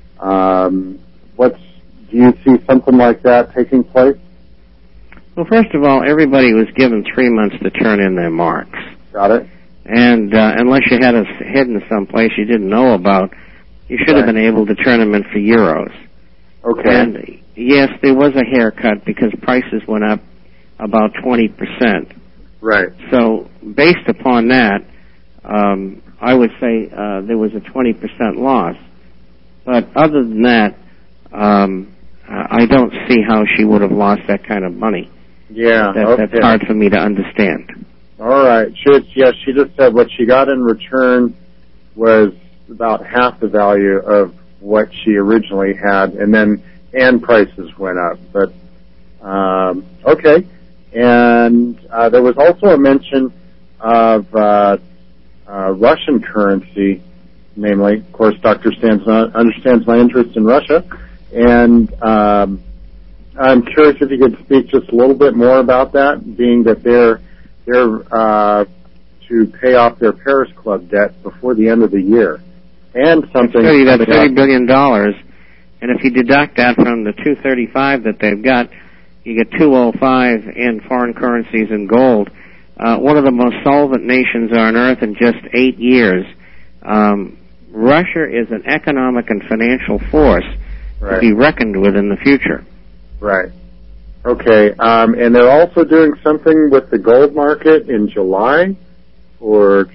Um, what's do you see something like that taking place? Well, first of all, everybody was given three months to turn in their marks. Got it. And uh, unless you had us hidden someplace you didn't know about, you should right. have been able to turn them in for euros. Okay. And yes, there was a haircut because prices went up about twenty percent. Right. So based upon that, um, I would say uh, there was a twenty percent loss. But other than that, um, I don't see how she would have lost that kind of money. Yeah, that, okay. That's hard for me to understand. All right. She, yeah, she just said what she got in return was about half the value of what she originally had, and then and prices went up. But um, okay. And uh, there was also a mention of uh, uh, Russian currency, namely, of course, Doctor Stans understands my interest in Russia, and um, I'm curious if you could speak just a little bit more about that, being that they're they're uh, to pay off their Paris Club debt before the end of the year, and something. That's thirty, that's thirty billion dollars, and if you deduct that from the two thirty-five that they've got, you get two oh five in foreign currencies and gold. Uh, one of the most solvent nations on earth in just eight years. Um, Russia is an economic and financial force right. to be reckoned with in the future. Right. Okay. Um, and they're also doing something with the gold market in July, or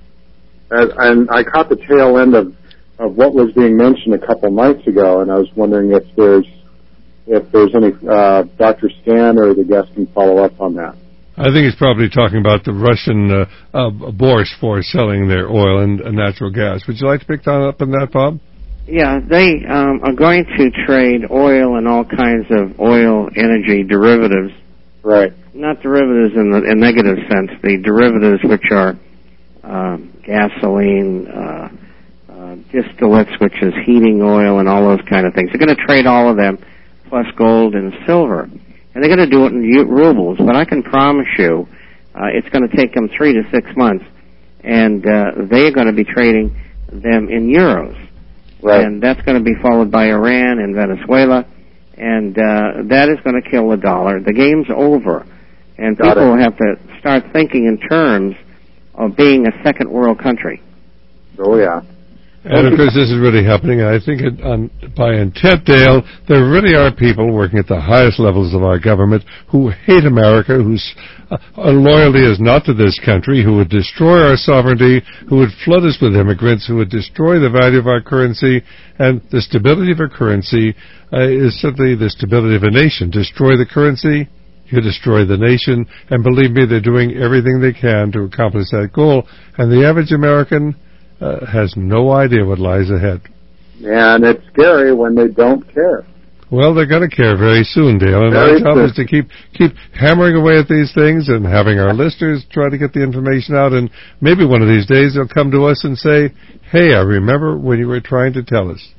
and I caught the tail end of, of what was being mentioned a couple nights ago, and I was wondering if there's if there's any uh, Doctor Stan or the guest can follow up on that. I think he's probably talking about the Russian uh, uh, Bourse for selling their oil and uh, natural gas. Would you like to pick on up on that, Bob? Yeah, they um, are going to trade oil and all kinds of oil energy derivatives. Right. Not derivatives in the in negative sense. The derivatives which are uh, gasoline, uh, uh, distillates, which is heating oil, and all those kind of things. They're going to trade all of them, plus gold and silver, and they're going to do it in rubles. But I can promise you, uh, it's going to take them three to six months, and uh, they're going to be trading them in euros. Right. And that's going to be followed by Iran and Venezuela, and uh, that is going to kill the dollar. The game's over, and Got people it. have to start thinking in terms of being a second world country. Oh, yeah. And of course, this is really happening. I think it, on, by intent, Dale, there really are people working at the highest levels of our government who hate America, whose uh, loyalty is not to this country, who would destroy our sovereignty, who would flood us with immigrants, who would destroy the value of our currency. And the stability of our currency uh, is simply the stability of a nation. Destroy the currency, you destroy the nation. And believe me, they're doing everything they can to accomplish that goal. And the average American Uh, has no idea what lies ahead. And it's scary when they don't care. Well, they're going to care very soon, Dale. And Very our job soon. is to keep keep hammering away at these things and having our listeners try to get the information out. And maybe one of these days they'll come to us and say, hey, I remember when you were trying to tell us.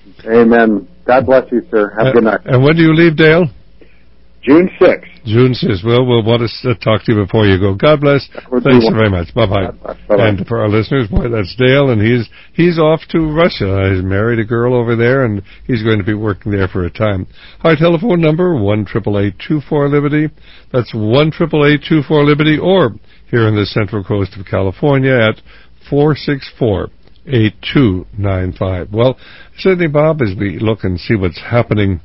Amen. God bless you, sir. Have a Uh, good night. and when do you leave, Dale? June sixth. June sixth. Well, we'll want to uh, talk to you before you go. God bless. would be Thanks wonderful. very much. Bye-bye. Bye-bye. And for our listeners, boy, that's Dale, and he's he's off to Russia. He's married a girl over there, and he's going to be working there for a time. Our telephone number, one eight eight eight, two four, Liberty. That's one eight eight eight, two four, Liberty, or here in the Central Coast of California at four six four, eight two nine five. Well, certainly, Bob, as we look and see what's happening,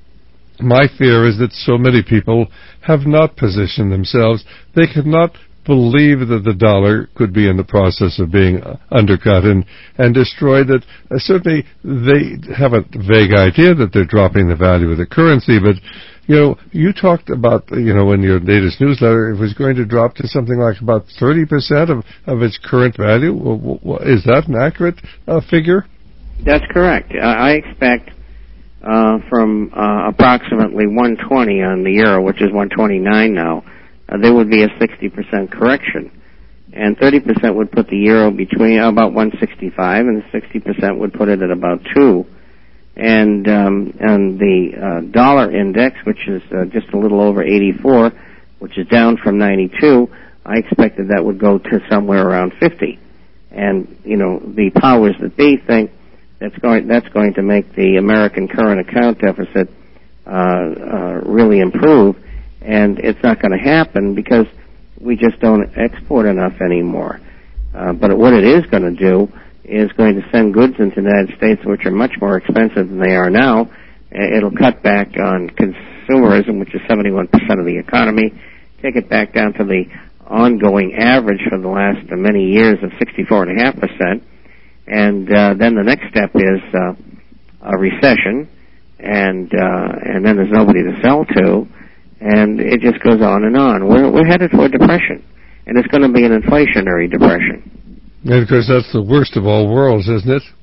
my fear is that so many people have not positioned themselves. They could not believe that the dollar could be in the process of being uh, undercut and, and destroyed. That uh, certainly they have a vague idea that they're dropping the value of the currency, but you know, you talked about, you know, in your latest newsletter, it was going to drop to something like about thirty percent of, of its current value. Is that an accurate uh, figure? That's correct. I expect Uh, from uh, approximately one twenty on the euro, which is one twenty-nine now, uh, there would be a sixty percent correction. And thirty percent would put the euro between uh, about one sixty-five, and sixty percent would put it at about two. And, um, and the uh, dollar index, which is uh, just a little over eighty-four, which is down from ninety-two, I expected that would go to somewhere around fifty. And, you know, the powers that be think That's going, that's going to make the American current account deficit uh, uh, really improve, and it's not going to happen because we just don't export enough anymore. Uh, but what it is going to do is going to send goods into the United States which are much more expensive than they are now. It'll cut back on consumerism, which is seventy-one percent of the economy, take it back down to the ongoing average for the last uh, many years of sixty-four point five percent. And uh, then the next step is uh, a recession, and uh, and then there's nobody to sell to, and it just goes on and on. We're we're headed for a depression, and it's going to be an inflationary depression. And of course, that's the worst of all worlds, isn't it?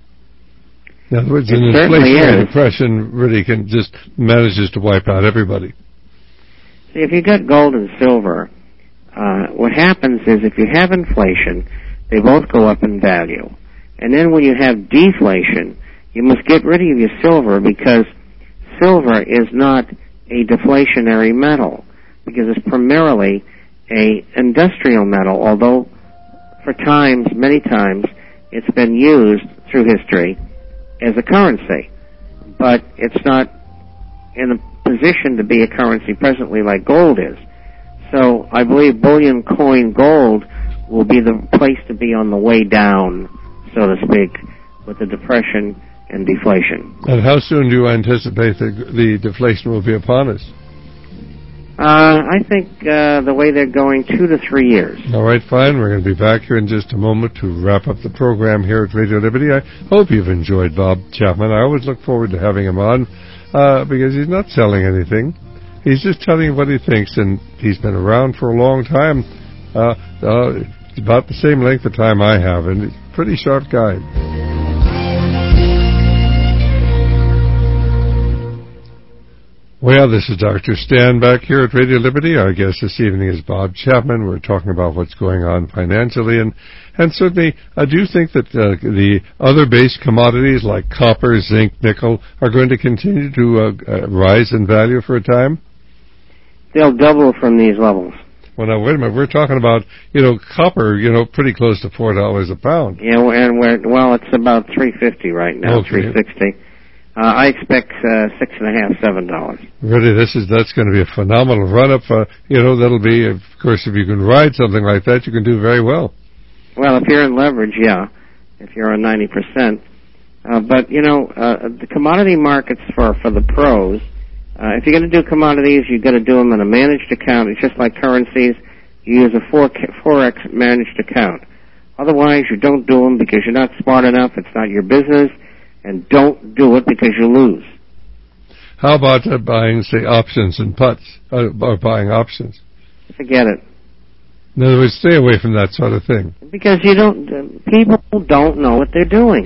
In other words, It an certainly inflationary is. depression really can just manages to wipe out everybody. See, if you got gold and silver, uh, what happens is if you have inflation, they both go up in value. And then when you have deflation, you must get rid of your silver because silver is not a deflationary metal because it's primarily a industrial metal, although for times, many times, it's been used through history as a currency. But it's not in a position to be a currency presently like gold is. So I believe bullion coin gold will be the place to be on the way down, so to speak, with the depression and deflation. And how soon do you anticipate the, the deflation will be upon us? Uh, I think uh, the way they're going, two to three years. All right, fine. We're going to be back here in just a moment to wrap up the program here at Radio Liberty. I hope you've enjoyed Bob Chapman. I always look forward to having him on uh, because he's not selling anything. He's just telling you what he thinks, and he's been around for a long time. Uh, uh, about the same length of time I have, and he's a pretty sharp guy. Well, this is Doctor Stan back here at Radio Liberty. Our guest this evening is Bob Chapman. We're talking about what's going on financially, and, and certainly I do think that uh, the other base commodities like copper, zinc, nickel are going to continue to uh, uh, rise in value for a time. They'll double from these levels. Well, now, wait a minute. We're talking about, you know, copper, you know, pretty close to four dollars a pound. Yeah, and we're, well, it's about three fifty right now, okay. three sixty. Uh, I expect uh, six and a half, seven dollars. Really, this is that's going to be a phenomenal run-up. Uh, you know, that'll be, of course, if you can ride something like that, you can do very well. Well, if you're in leverage, yeah. If you're on ninety percent. Uh, but, you know, uh, the commodity markets for, for the pros, uh, if you're going to do commodities, you've got to do them in a managed account. It's just like currencies. You use a Forex managed account. Otherwise, you don't do them because you're not smart enough. It's not your business. And don't do it because you lose. How about uh, buying, say, options and puts, uh, or buying options? Forget it. In other words, stay away from that sort of thing. Because you don't, uh, people don't know what they're doing.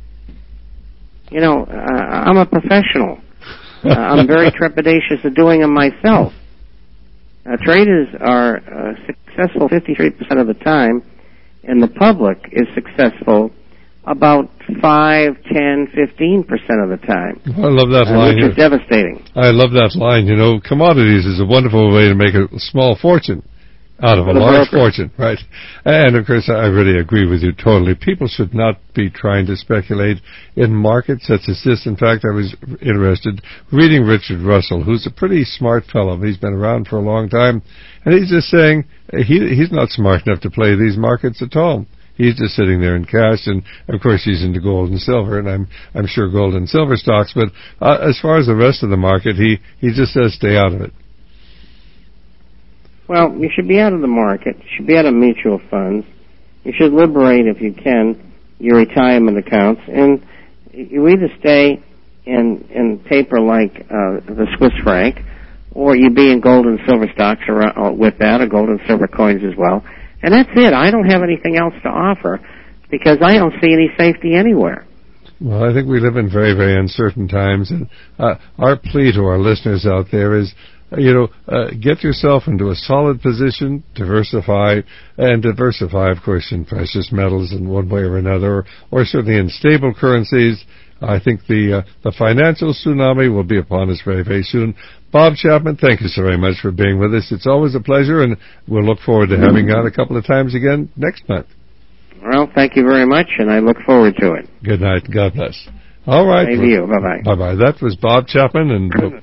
You know, uh, I'm a professional. uh, I'm very trepidatious of doing them myself. Uh, traders are uh, successful fifty-three percent of the time, and the public is successful about five, ten, fifteen percent of the time. I love that uh, line. Which is devastating. I love that line. You know, commodities is a wonderful way to make a small fortune out of a large fortune, right? And, of course, I really agree with you totally. People should not be trying to speculate in markets such as this. In fact, I was interested reading Richard Russell, who's a pretty smart fellow. He's been around for a long time, and he's just saying he he's not smart enough to play these markets at all. He's just sitting there in cash, and of course he's into gold and silver, and I'm I'm sure gold and silver stocks. But uh, as far as the rest of the market, he he just says stay out of it. Well, you should be out of the market. You should be out of mutual funds. You should liberate, if you can, your retirement accounts, and you either stay in in paper like uh, the Swiss franc, or you be in gold and silver stocks or, or with that, or gold and silver coins as well. And that's it. I don't have anything else to offer because I don't see any safety anywhere. Well, I think we live in very, very uncertain times, and uh, our plea to our listeners out there is, uh, you know, uh, get yourself into a solid position, diversify, and diversify, of course, in precious metals in one way or another, or, or certainly in stable currencies. I think the uh, the financial tsunami will be upon us very, very soon. Bob Chapman, thank you so very much for being with us. It's always a pleasure, and we'll look forward to having you on a couple of times again next month. Well, thank you very much, and I look forward to it. Good night. God bless. All right. Same to you. Bye-bye. Bye-bye. That was Bob Chapman, and... Uh,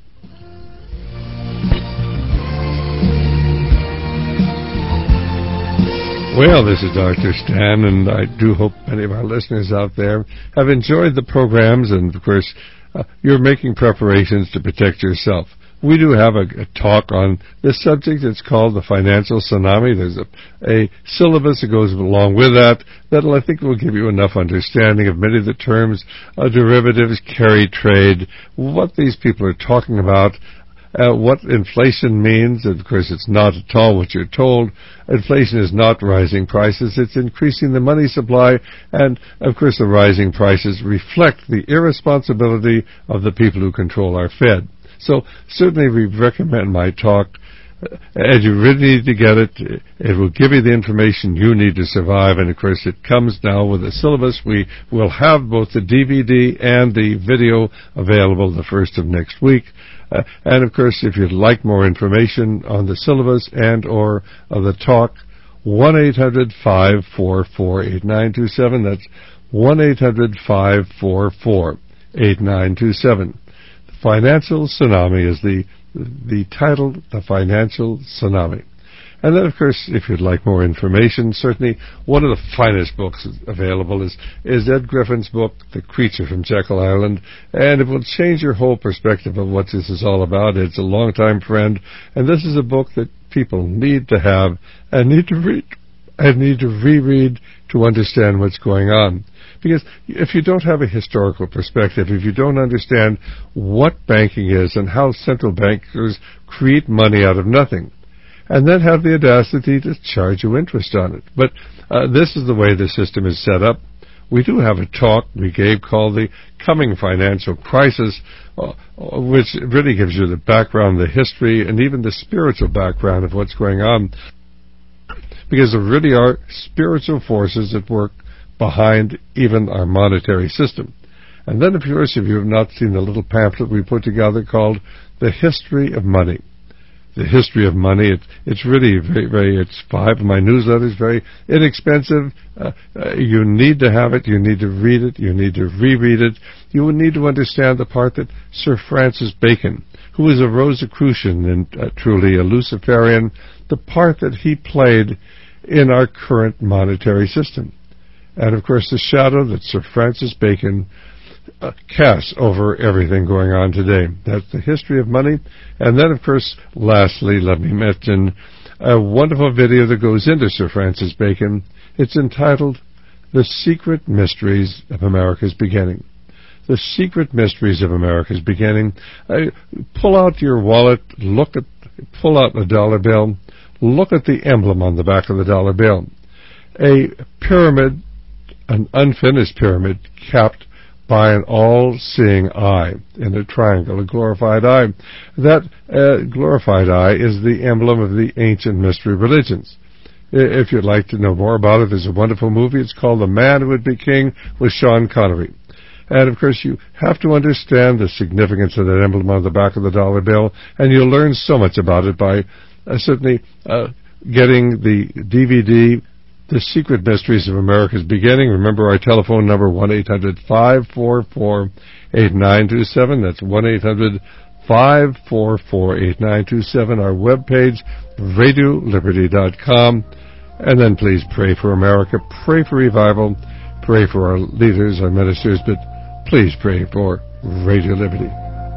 Well, this is Doctor Stan, and I do hope many of our listeners out there have enjoyed the programs, and, of course, uh, you're making preparations to protect yourself. We do have a, a talk on this subject. It's called the Financial Tsunami. There's a, a syllabus that goes along with that that I think will give you enough understanding of many of the terms, uh, derivatives, carry trade, what these people are talking about, Uh, what inflation means. Of course, it's not at all what you're told. Inflation is not rising prices. It's increasing the money supply. And, of course, the rising prices reflect the irresponsibility of the people who control our Fed. So, certainly we recommend my talk. Uh, and you really need to get it. It will give you the information you need to survive. And, of course, it comes now with a syllabus. We will have both the D V D and the video available the first of next week. Uh, and, of course, if you'd like more information on the syllabus and or uh, the talk, one eight hundred five four four eight nine two seven. That's one eight hundred five four four eight nine two seven. The Financial Tsunami is the, the title, The Financial Tsunami. And then, of course, if you'd like more information, certainly one of the finest books available is, is Ed Griffin's book, The Creature from Jekyll Island, and it will change your whole perspective of what this is all about. It's a longtime friend, and this is a book that people need to have and need to read and need to reread to understand what's going on. Because if you don't have a historical perspective, if you don't understand what banking is and how central bankers create money out of nothing, and then have the audacity to charge you interest on it. But uh, this is the way the system is set up. we do have a talk we gave called The Coming Financial Crisis, uh, which really gives you the background, the history, and even the spiritual background of what's going on, because there really are spiritual forces at work behind even our monetary system. And then, of course, if you have not seen the little pamphlet we put together called The History of Money. The History of Money, it, it's really very, very, it's five of my newsletters, very inexpensive. Uh, uh, you need to have it, you need to read it, you need to reread it. You will need to understand the part that Sir Francis Bacon, who was a Rosicrucian and uh, truly a Luciferian, the part that he played in our current monetary system. And, of course, the shadow that Sir Francis Bacon Uh, casts over everything going on today. That's the history of money. And then, of course, lastly, let me mention a wonderful video that goes into Sir Francis Bacon. It's entitled The Secret Mysteries of America's Beginning. The Secret Mysteries of America's Beginning. Uh, pull out your wallet, look at, pull out a dollar bill, look at the emblem on the back of the dollar bill. A pyramid, an unfinished pyramid, capped by an all-seeing eye in a triangle, a glorified eye. That uh, glorified eye is the emblem of the ancient mystery religions. If you'd like to know more about it, there's a wonderful movie. It's called The Man Who Would Be King with Sean Connery. And, of course, you have to understand the significance of that emblem on the back of the dollar bill, and you'll learn so much about it by uh, certainly uh, getting the D V D, The Secret Mysteries of America's Beginning. Remember our telephone number, one eight hundred, five four four, eight nine two seven. That's one eight hundred, five four four, eight nine two seven. Our webpage, radio liberty dot com. And then please pray for America, pray for revival, pray for our leaders, our ministers, but please pray for Radio Liberty.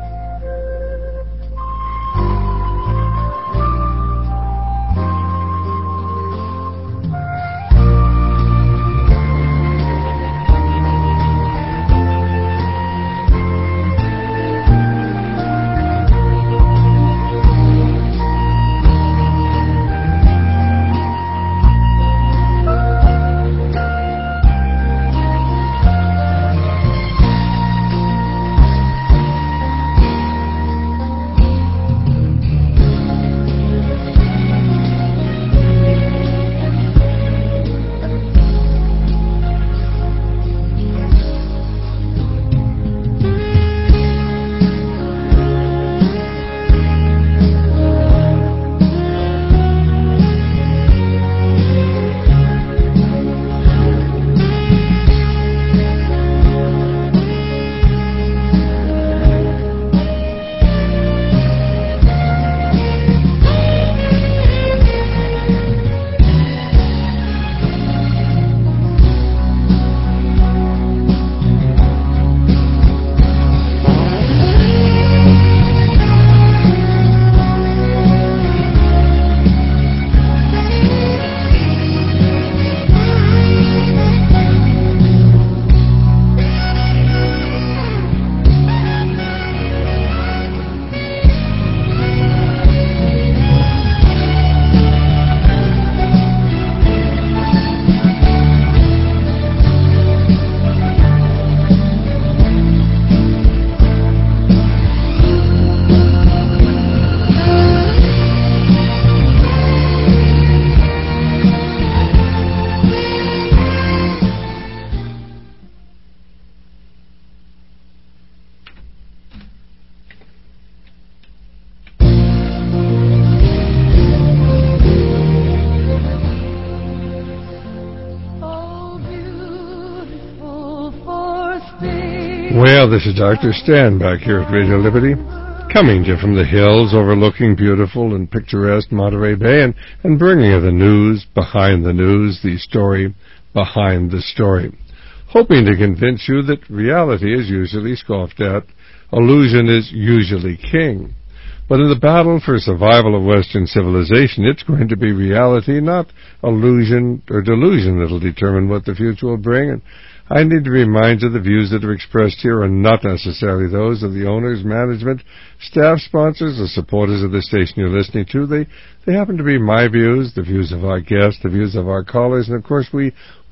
Well, this is Doctor Stan back here at Radio Liberty, coming to you from the hills overlooking beautiful and picturesque Monterey Bay, and, and bringing you the news behind the news, the story behind the story, hoping to convince you that reality is usually scoffed at, illusion is usually king. But in the battle for survival of Western civilization, it's going to be reality, not illusion or delusion, that will determine what the future will bring. And I need to remind you the views that are expressed here are not necessarily those of the owners, management, staff, sponsors, or supporters of the station you're listening to. They, they happen to be my views, the views of our guests, the views of our callers, and of course we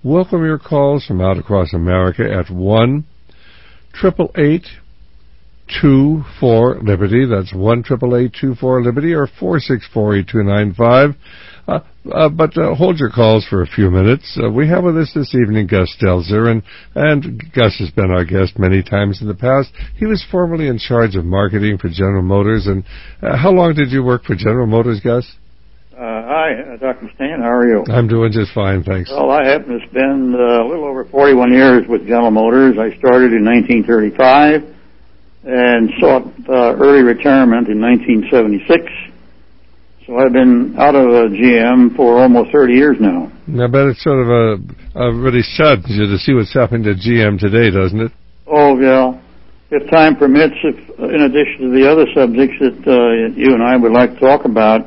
welcome your calls from out across America at one triple eight two four Liberty. That's one triple eight two four Liberty or four six four eight two nine five. Uh, uh, but uh, hold your calls for a few minutes. Uh, we have with us this evening Gus Stelzer, and, and Gus has been our guest many times in the past. He was formerly in charge of marketing for General Motors. And uh, how long did you work for General Motors, Gus? Uh, hi, uh, Doctor Stan. How are you? I'm doing just fine, thanks. Well, I happen to spend uh, a little over forty-one years with General Motors. I started in nineteen thirty-five and sought uh, early retirement in nineteen seventy-six. So I've been out of uh, G M for almost thirty years now. I bet it's sort of a, a really saddens you to see what's happening to G M today, doesn't it? Oh, yeah. If time permits, if in addition to the other subjects that uh, you and I would like to talk about,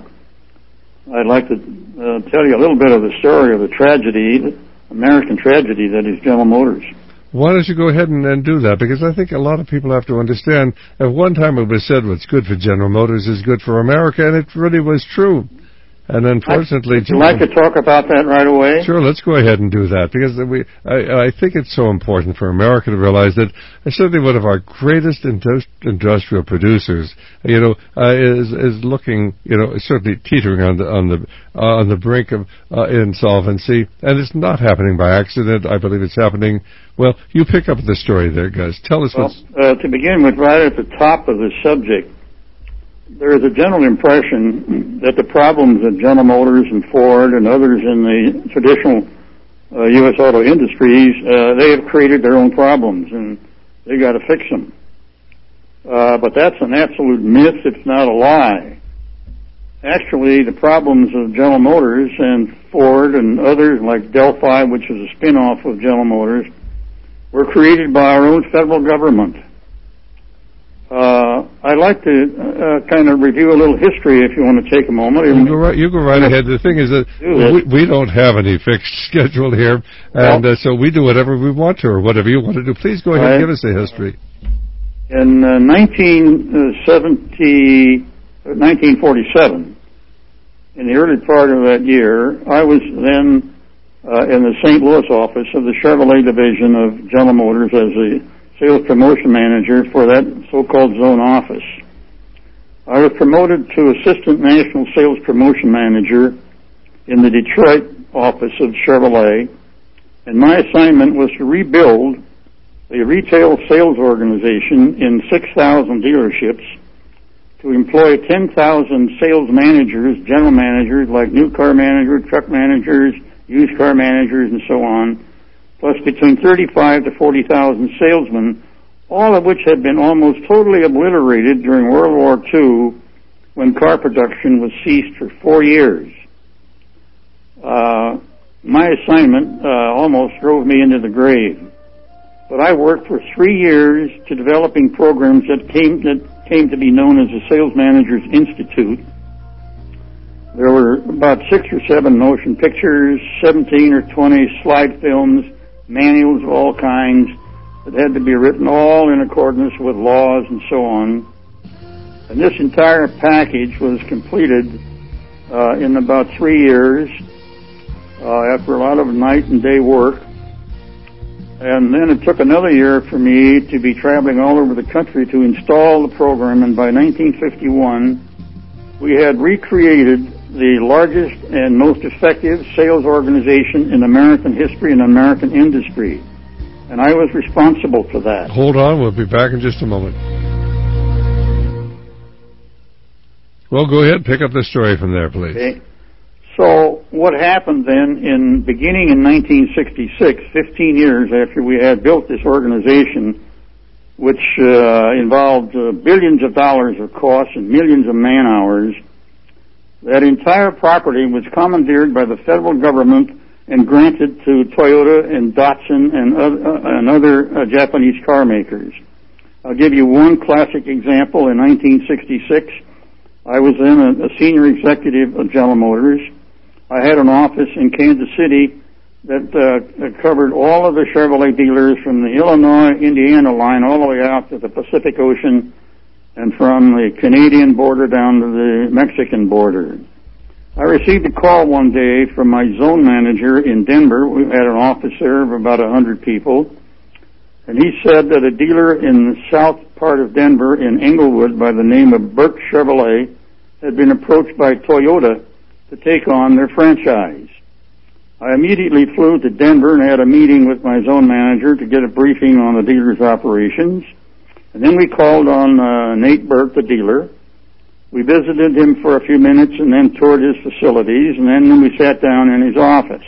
I'd like to uh, tell you a little bit of the story of the tragedy, the American tragedy that is General Motors. Why don't you go ahead and, and do that? Because I think a lot of people have to understand, at one time it was said what's good for General Motors is good for America, and it really was true. And unfortunately... Would you like to talk about that right away? Sure, let's go ahead and do that, because we, I, I think it's so important for America to realize that certainly one of our greatest industri- industrial producers, you know, uh, is is looking, you know, certainly teetering on the on the uh, on the brink of uh, insolvency, and it's not happening by accident. I believe it's happening. Well, you pick up the story there, guys. Tell us well, what's... Uh, to begin with, right at the top of the subject, there is a general impression that the problems that General Motors and Ford and others in the traditional uh, U S auto industries, uh, they have created their own problems and they got to fix them. Uh, but that's an absolute myth. It's not a lie. Actually, the problems of General Motors and Ford and others like Delphi, which is a spin-off of General Motors, were created by our own federal government. Uh, I'd like to uh, kind of review a little history if you want to take a moment. You go right, you go right ahead. The thing is that we, we don't have any fixed schedule here, and uh, so we do whatever we want to, or whatever you want to do. Please go ahead right. and give us a history. In uh, nineteen seventy, nineteen forty-seven, in the early part of that year, I was then uh, in the Saint Louis office of the Chevrolet division of General Motors as a sales promotion manager for that so-called zone office. I was promoted to assistant national sales promotion manager in the Detroit office of Chevrolet, and my assignment was to rebuild a retail sales organization in six thousand dealerships to employ ten thousand sales managers, general managers like new car managers, truck managers, used car managers, and so on, plus between thirty-five to forty thousand salesmen, all of which had been almost totally obliterated during World War Two when car production was ceased for four years. Uh, my assignment uh, almost drove me into the grave. But I worked for three years to developing programs that came, that came to be known as the Sales Managers Institute. There were about six or seven motion pictures, seventeen or twenty slide films, manuals of all kinds that had to be written all in accordance with laws and so on. And this entire package was completed uh, in about three years uh, after a lot of night and day work. And then it took another year for me to be traveling all over the country to install the program. And by nineteen fifty-one, we had recreated the largest and most effective sales organization in American history and American industry. And I was responsible for that. Hold on, we'll be back in just a moment. Well, go ahead, pick up the story from there, please. Okay. So what happened then, in beginning in nineteen sixty-six, fifteen years after we had built this organization, which uh, involved uh, billions of dollars of costs and millions of man hours, that entire property was commandeered by the federal government and granted to Toyota and Datsun and other, uh, and other uh, Japanese car makers. I'll give you one classic example. In nineteen sixty-six, I was then a, a senior executive of General Motors. I had an office in Kansas City that uh, covered all of the Chevrolet dealers from the Illinois-Indiana line all the way out to the Pacific Ocean and from the Canadian border down to the Mexican border. I received a call one day from my zone manager in Denver. We had an office there of about one hundred people. And he said that a dealer in the south part of Denver in Englewood by the name of Burke Chevrolet had been approached by Toyota to take on their franchise. I immediately flew to Denver and had a meeting with my zone manager to get a briefing on the dealer's operations. And then we called on uh, Nate Burke, the dealer. We visited him for a few minutes and then toured his facilities, and then we sat down in his office.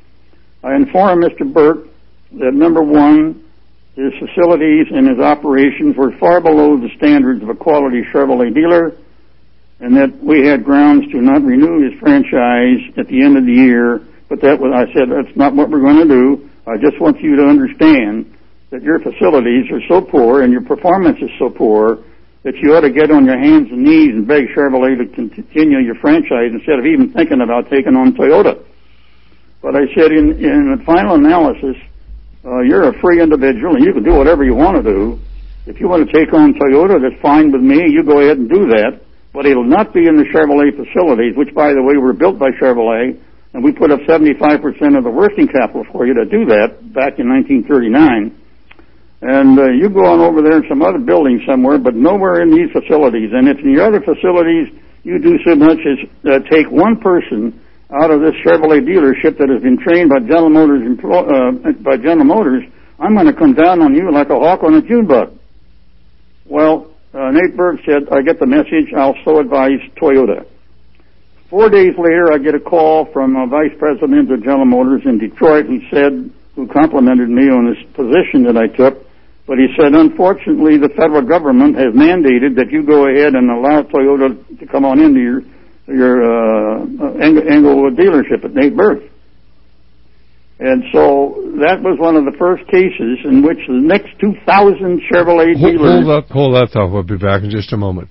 I informed Mister Burke that, number one, his facilities and his operations were far below the standards of a quality Chevrolet dealer, and that we had grounds to not renew his franchise at the end of the year. But that was, I said, that's not what we're going to do. I just want you to understand that your facilities are so poor and your performance is so poor that you ought to get on your hands and knees and beg Chevrolet to continue your franchise instead of even thinking about taking on Toyota. But I said, in, in the final analysis, uh, you're a free individual and you can do whatever you want to do. If you want to take on Toyota, that's fine with me. You go ahead and do that. But it'll not be in the Chevrolet facilities, which, by the way, were built by Chevrolet, and we put up seventy-five percent of the working capital for you to do that back in nineteen thirty-nine. And uh, you go on over there in some other building somewhere, but nowhere in these facilities. And if in your other facilities you do so much as uh, take one person out of this Chevrolet dealership that has been trained by General Motors, uh, by General Motors, I'm going to come down on you like a hawk on a June bug. Well, uh, Nate Burke said, I get the message. I'll so advise Toyota. Four days later, I get a call from a vice president of General Motors in Detroit who said, who complimented me on this position that I took. But he said, unfortunately, the federal government has mandated that you go ahead and allow Toyota to come on into your your uh, Englewood dealership at Nate Burke. And so that was one of the first cases in which the next two thousand Chevrolet dealers... Hold, hold up, hold that thought. We'll be back in just a moment.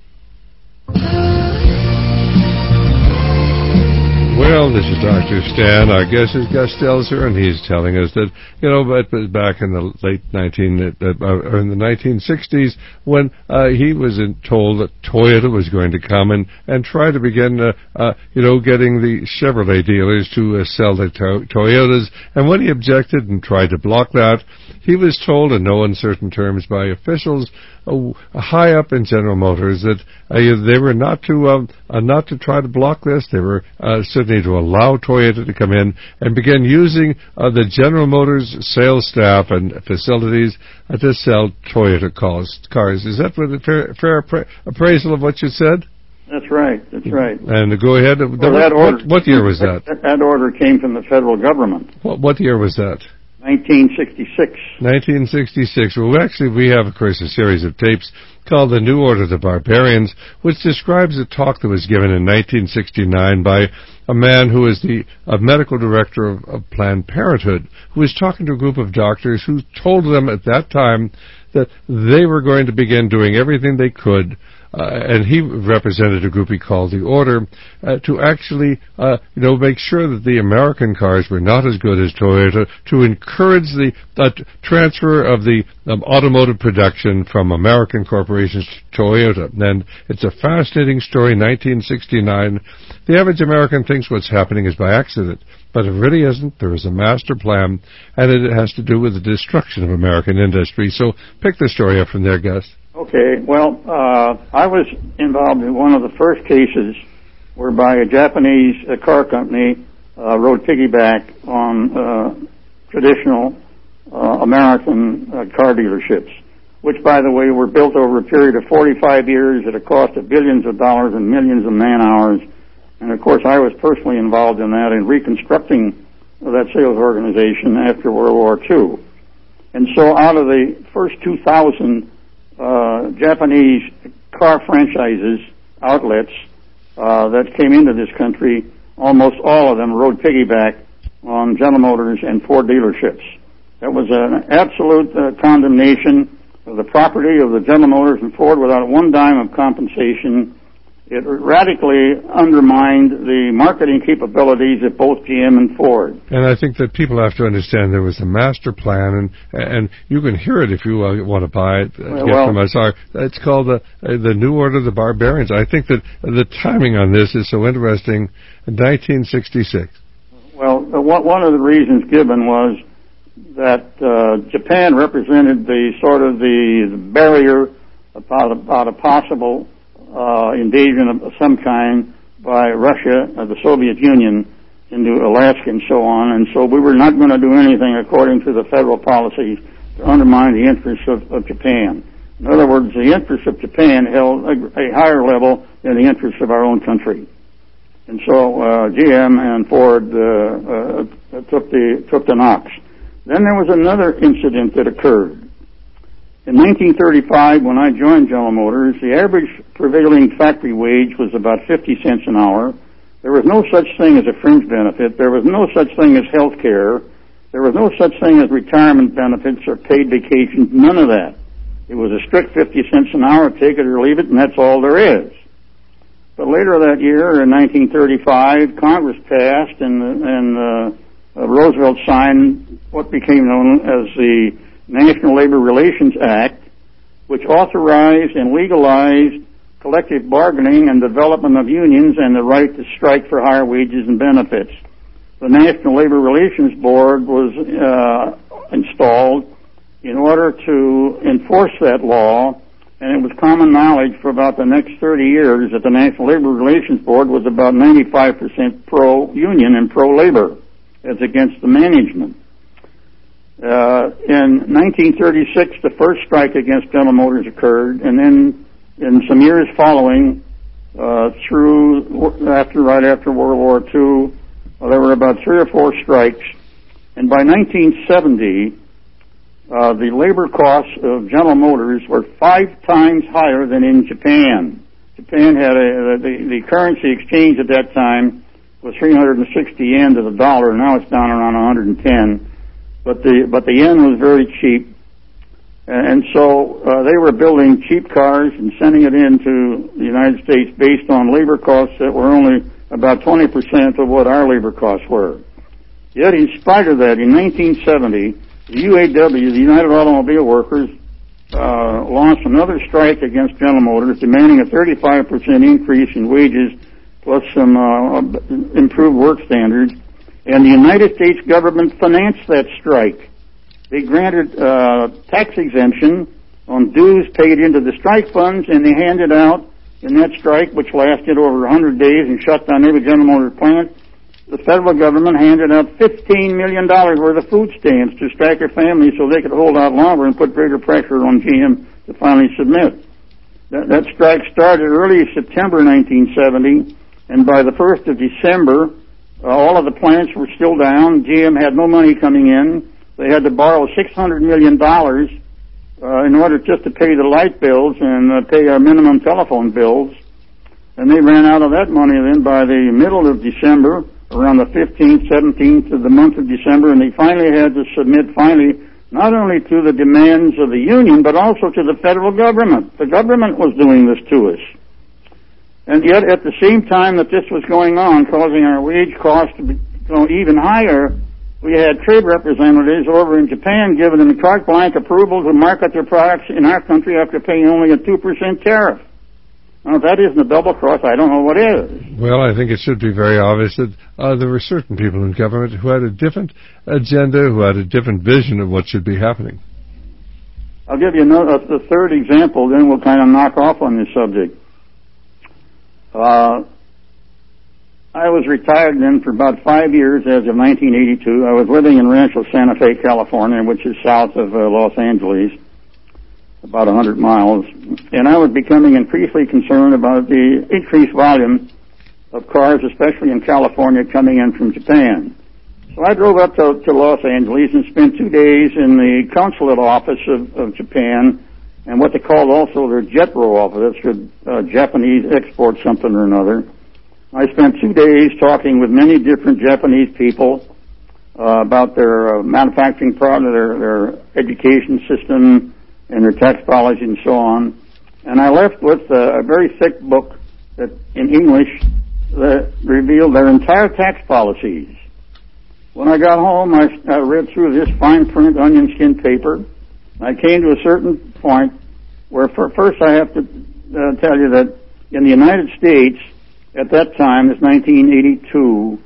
Well, this is Doctor Stan. Our guest is Gus Stelzer, and he's telling us that, you know, but back in the late nineteen, uh, or in the nineteen sixties, when uh, he was in, told that Toyota was going to come and, and try to begin, uh, uh, you know, getting the Chevrolet dealers to uh, sell their to- Toyotas, and when he objected and tried to block that, he was told in no uncertain terms by officials uh, high up in General Motors that uh, they were not to um, uh, not to try to block this. They were uh, certainly to allow Toyota to come in and begin using uh, the General Motors sales staff and facilities uh, to sell Toyota cars. Cars. Is that a fair, fair appra- appraisal of what you said? That's right. That's right. And go ahead. Well, what, that order, what, what year was that? that? That order came from the federal government. What, what year was that? nineteen sixty-six. nineteen sixty-six. Well, actually, we have, of course, a series of tapes called The New Order to Barbarians, which describes a talk that was given in nineteen sixty-nine by a man who is the uh, medical director of, of Planned Parenthood, who was talking to a group of doctors who told them at that time that they were going to begin doing everything they could, uh, and he represented a group he called the Order, uh, to actually, uh, you know, make sure that the American cars were not as good as Toyota, to encourage the uh, transfer of the um, automotive production from American corporations to Toyota. And it's a fascinating story, nineteen sixty-nine. The average American thinks what's happening is by accident, but it really isn't. There is a master plan, and it has to do with the destruction of American industry. So pick the story up from there, Gus. Okay, well, uh, I was involved in one of the first cases whereby a Japanese uh, car company uh, rode piggyback on uh, traditional uh, American uh, car dealerships, which, by the way, were built over a period of forty-five years at a cost of billions of dollars and millions of man-hours. And, of course, I was personally involved in that in reconstructing that sales organization after World War Two. And so out of the first two thousand uh, Japanese car franchises, outlets, uh, that came into this country, almost all of them rode piggyback on General Motors and Ford dealerships. That was an absolute uh, condemnation of the property of the General Motors and Ford without one dime of compensation. it radically undermined the marketing capabilities of both G M and Ford. And I think that people have to understand there was a master plan, and and you can hear it if you uh, want to buy it. Uh, well, from us. It's called the uh, the New Order of the Barbarians. I think that the timing on this is so interesting. nineteen sixty-six. Well, one of the reasons given was that uh, Japan represented the sort of the, the barrier about, about a possible uh, invasion of some kind by Russia or the Soviet Union into Alaska and so on. And so we were not going to do anything according to the federal policies to undermine the interests of, of Japan. In other words, the interests of Japan held a, a higher level than the interests of our own country. And so uh, G M and Ford uh, uh, took the took the knocks. Then there was another incident that occurred. In nineteen thirty-five, when I joined General Motors, the average prevailing factory wage was about fifty cents an hour. There was no such thing as a fringe benefit. There was no such thing as health care. There was no such thing as retirement benefits or paid vacations, none of that. It was a strict fifty cents an hour, take it or leave it, and that's all there is. But later that year, in nineteen thirty-five, Congress passed and, and uh, uh, Roosevelt signed what became known as the National Labor Relations Act, which authorized and legalized collective bargaining and development of unions and the right to strike for higher wages and benefits. The National Labor Relations Board was uh, installed in order to enforce that law, and it was common knowledge for about the next thirty years that the National Labor Relations Board was about ninety-five percent pro-union and pro-labor as against the management. Uh, in nineteen thirty-six, the first strike against General Motors occurred, and then in some years following, uh, through after right after World War Two, well, there were about three or four strikes, and by nineteen seventy, uh, the labor costs of General Motors were five times higher than in Japan. Japan had a the, the currency exchange at that time was three hundred sixty yen to the dollar. Now it's down around one hundred ten. But the but the yen was very cheap, and so uh, they were building cheap cars and sending it into the United States based on labor costs that were only about twenty percent of what our labor costs were. Yet, in spite of that, in nineteen seventy, the U A W, the United Automobile Workers, uh, launched another strike against General Motors, demanding a thirty-five percent increase in wages plus some uh, improved work standards. And the United States government financed that strike. They granted uh, tax exemption on dues paid into the strike funds, and they handed out in that strike, which lasted over one hundred days and shut down every General Motors plant, the federal government handed out fifteen million dollars worth of food stamps to striker families so they could hold out longer and put greater pressure on G M to finally submit. That, that strike started early September nineteen seventy, and by the first of December, Uh, all of the plants were still down. G M had no money coming in. They had to borrow six hundred million dollars uh, in order just to pay the light bills and uh, pay our minimum telephone bills. And they ran out of that money then by the middle of December, around the fifteenth, seventeenth of the month of December, and they finally had to submit finally not only to the demands of the union, but also to the federal government. The government was doing this to us. And yet, at the same time that this was going on, causing our wage costs to go even higher, we had trade representatives over in Japan giving them carte blanche approval to market their products in our country after paying only a two percent tariff. Now, if that isn't a double cross, I don't know what is. Well, I think it should be very obvious that uh, there were certain people in government who had a different agenda, who had a different vision of what should be happening. I'll give you another, the third example, then we'll kind of knock off on this subject. Uh, I was retired then for about five years as of nineteen eighty-two. I was living in Rancho Santa Fe, California, which is south of uh, Los Angeles, about one hundred miles. And I was becoming increasingly concerned about the increased volume of cars, especially in California, coming in from Japan. So I drove up to, to Los Angeles and spent two days in the consulate office of, of Japan, and what they called also their JETRO office, that's for uh, Japanese export something or another. I spent two days talking with many different Japanese people uh, about their uh, manufacturing product, their, their education system, and their tax policy and so on. And I left with uh, a very thick book that in English that revealed their entire tax policies. When I got home, I, I read through this fine print onion skin paper. I came to a certain point where for, first I have to uh, tell you that in the United States at that time, it's nineteen eighty-two,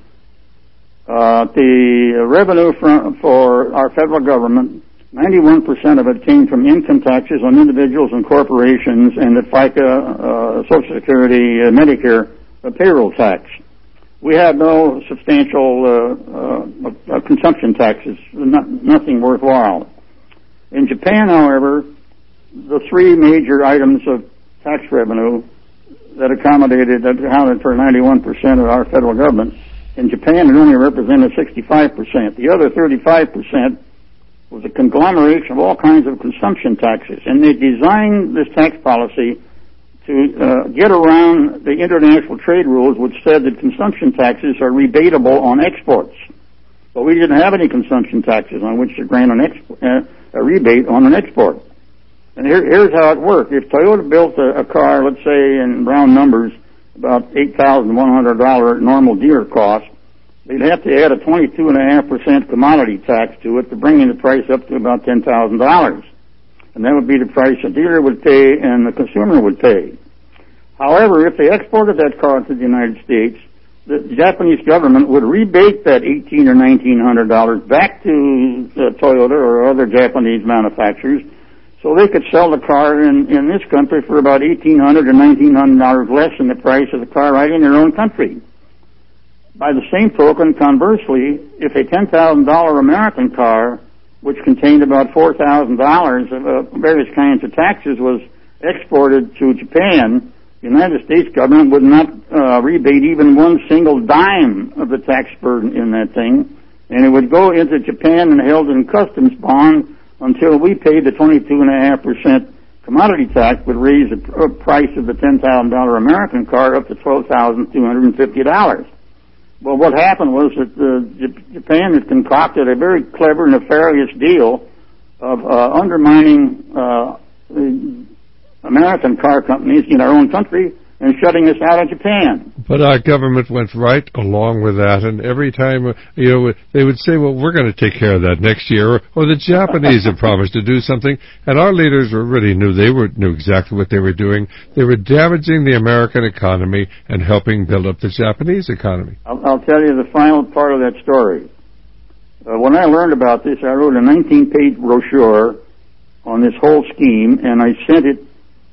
uh, the revenue from, for our federal government, ninety-one percent of it came from income taxes on individuals and corporations and the FICA, uh, Social Security, uh, Medicare uh, payroll tax. We had no substantial uh, uh, uh, consumption taxes, not, nothing worthwhile. In Japan, however, the three major items of tax revenue that accommodated, that accounted for ninety-one percent of our federal government, in Japan it only represented sixty-five percent. The other thirty-five percent was a conglomeration of all kinds of consumption taxes. And they designed this tax policy to uh, get around the international trade rules, which said that consumption taxes are rebatable on exports. But we didn't have any consumption taxes on which to grant an exp- uh, a rebate on an export. And here, here's how it worked. If Toyota built a, a car, let's say in round numbers, about eight thousand one hundred dollars normal dealer cost, they'd have to add a twenty-two point five percent commodity tax to it to bring the price up to about ten thousand dollars. And that would be the price the dealer would pay and the consumer would pay. However, if they exported that car to the United States, the Japanese government would rebate that eighteen or nineteen hundred dollars back to uh, Toyota or other Japanese manufacturers, so they could sell the car in, in this country for about eighteen hundred or nineteen hundred dollars less than the price of the car right in their own country. By the same token, conversely, if a ten thousand dollars American car, which contained about four thousand dollars of uh, various kinds of taxes, was exported to Japan, the United States government would not uh, rebate even one single dime of the tax burden in that thing, and it would go into Japan and held in customs bond until we paid the twenty-two point five percent commodity tax, would raise the price of the ten thousand dollars American car up to twelve thousand two hundred fifty dollars. Well, what happened was that uh, Japan had concocted a very clever, nefarious deal of uh, undermining uh, the American car companies in our own country and shutting us out of Japan. But our government went right along with that, and every time, uh, you know, they would say, well, we're going to take care of that next year, or, or the Japanese have promised to do something, and our leaders already knew they were, knew exactly what they were doing. They were damaging the American economy and helping build up the Japanese economy. I'll, I'll tell you the final part of that story. Uh, when I learned about this, I wrote a nineteen-page brochure on this whole scheme, and I sent it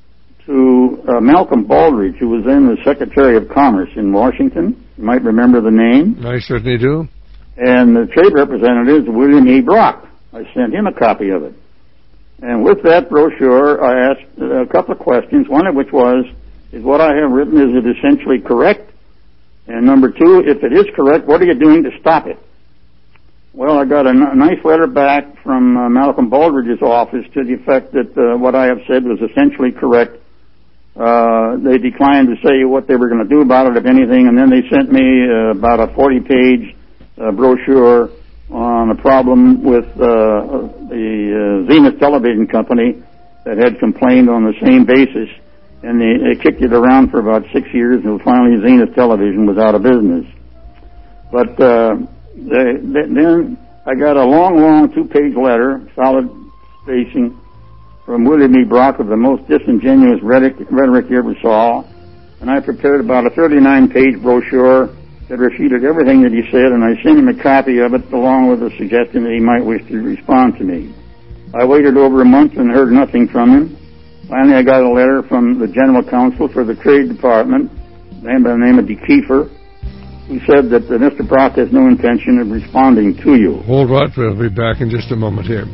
to uh, Malcolm Baldrige, who was then the Secretary of Commerce in Washington. You might remember the name. I certainly do. And the trade representative is William E. Brock. I sent him a copy of it. And with that brochure, I asked a couple of questions, one of which was, is what I have written, is it essentially correct? And number two, if it is correct, what are you doing to stop it? Well, I got a, n- a nice letter back from uh, Malcolm Baldridge's office to the effect that uh, what I have said was essentially correct. Uh, they declined to say what they were going to do about it, if anything, and then they sent me uh, about a forty-page uh, brochure on a problem with uh, the uh, Zenith Television Company that had complained on the same basis, and they, they kicked it around for about six years, and finally Zenith Television was out of business. But uh, they, they, then I got a long, long two-page letter, solid spacing, from William E. Brock of the most disingenuous rhetoric, rhetoric you ever saw, and I prepared about a thirty-nine-page brochure that refuted everything that he said, and I sent him a copy of it along with a suggestion that he might wish to respond to me. I waited over a month and heard nothing from him. Finally, I got a letter from the General Counsel for the Trade Department, named by the name of DeKeefer, who said that uh, Mister Brock has no intention of responding to you. Hold on, we'll be back in just a moment here.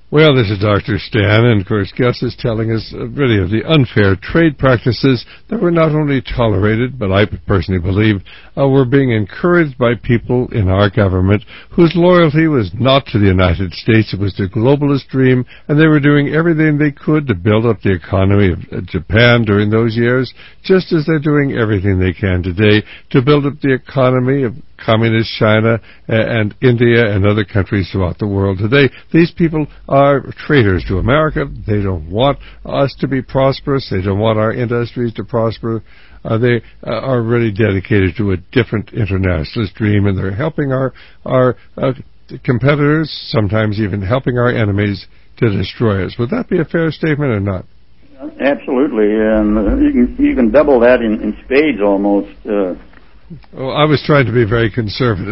Well, this is Doctor Stan, and of course Gus is telling us uh, really of the unfair trade practices that were not only tolerated, but I personally believe uh, were being encouraged by people in our government whose loyalty was not to the United States, it was their globalist dream, and they were doing everything they could to build up the economy of uh, Japan during those years, just as they're doing everything they can today to build up the economy of communist China and India and other countries throughout the world today. These people are traitors to America. They don't want us to be prosperous. They don't want our industries to prosper. Uh, they uh, are really dedicated to a different internationalist dream, and they're helping our, our uh, competitors, sometimes even helping our enemies to destroy us. Would that be a fair statement or not? Absolutely, and uh, you can you can double that in, in spades almost. Uh, Oh, I was trying to be very conservative.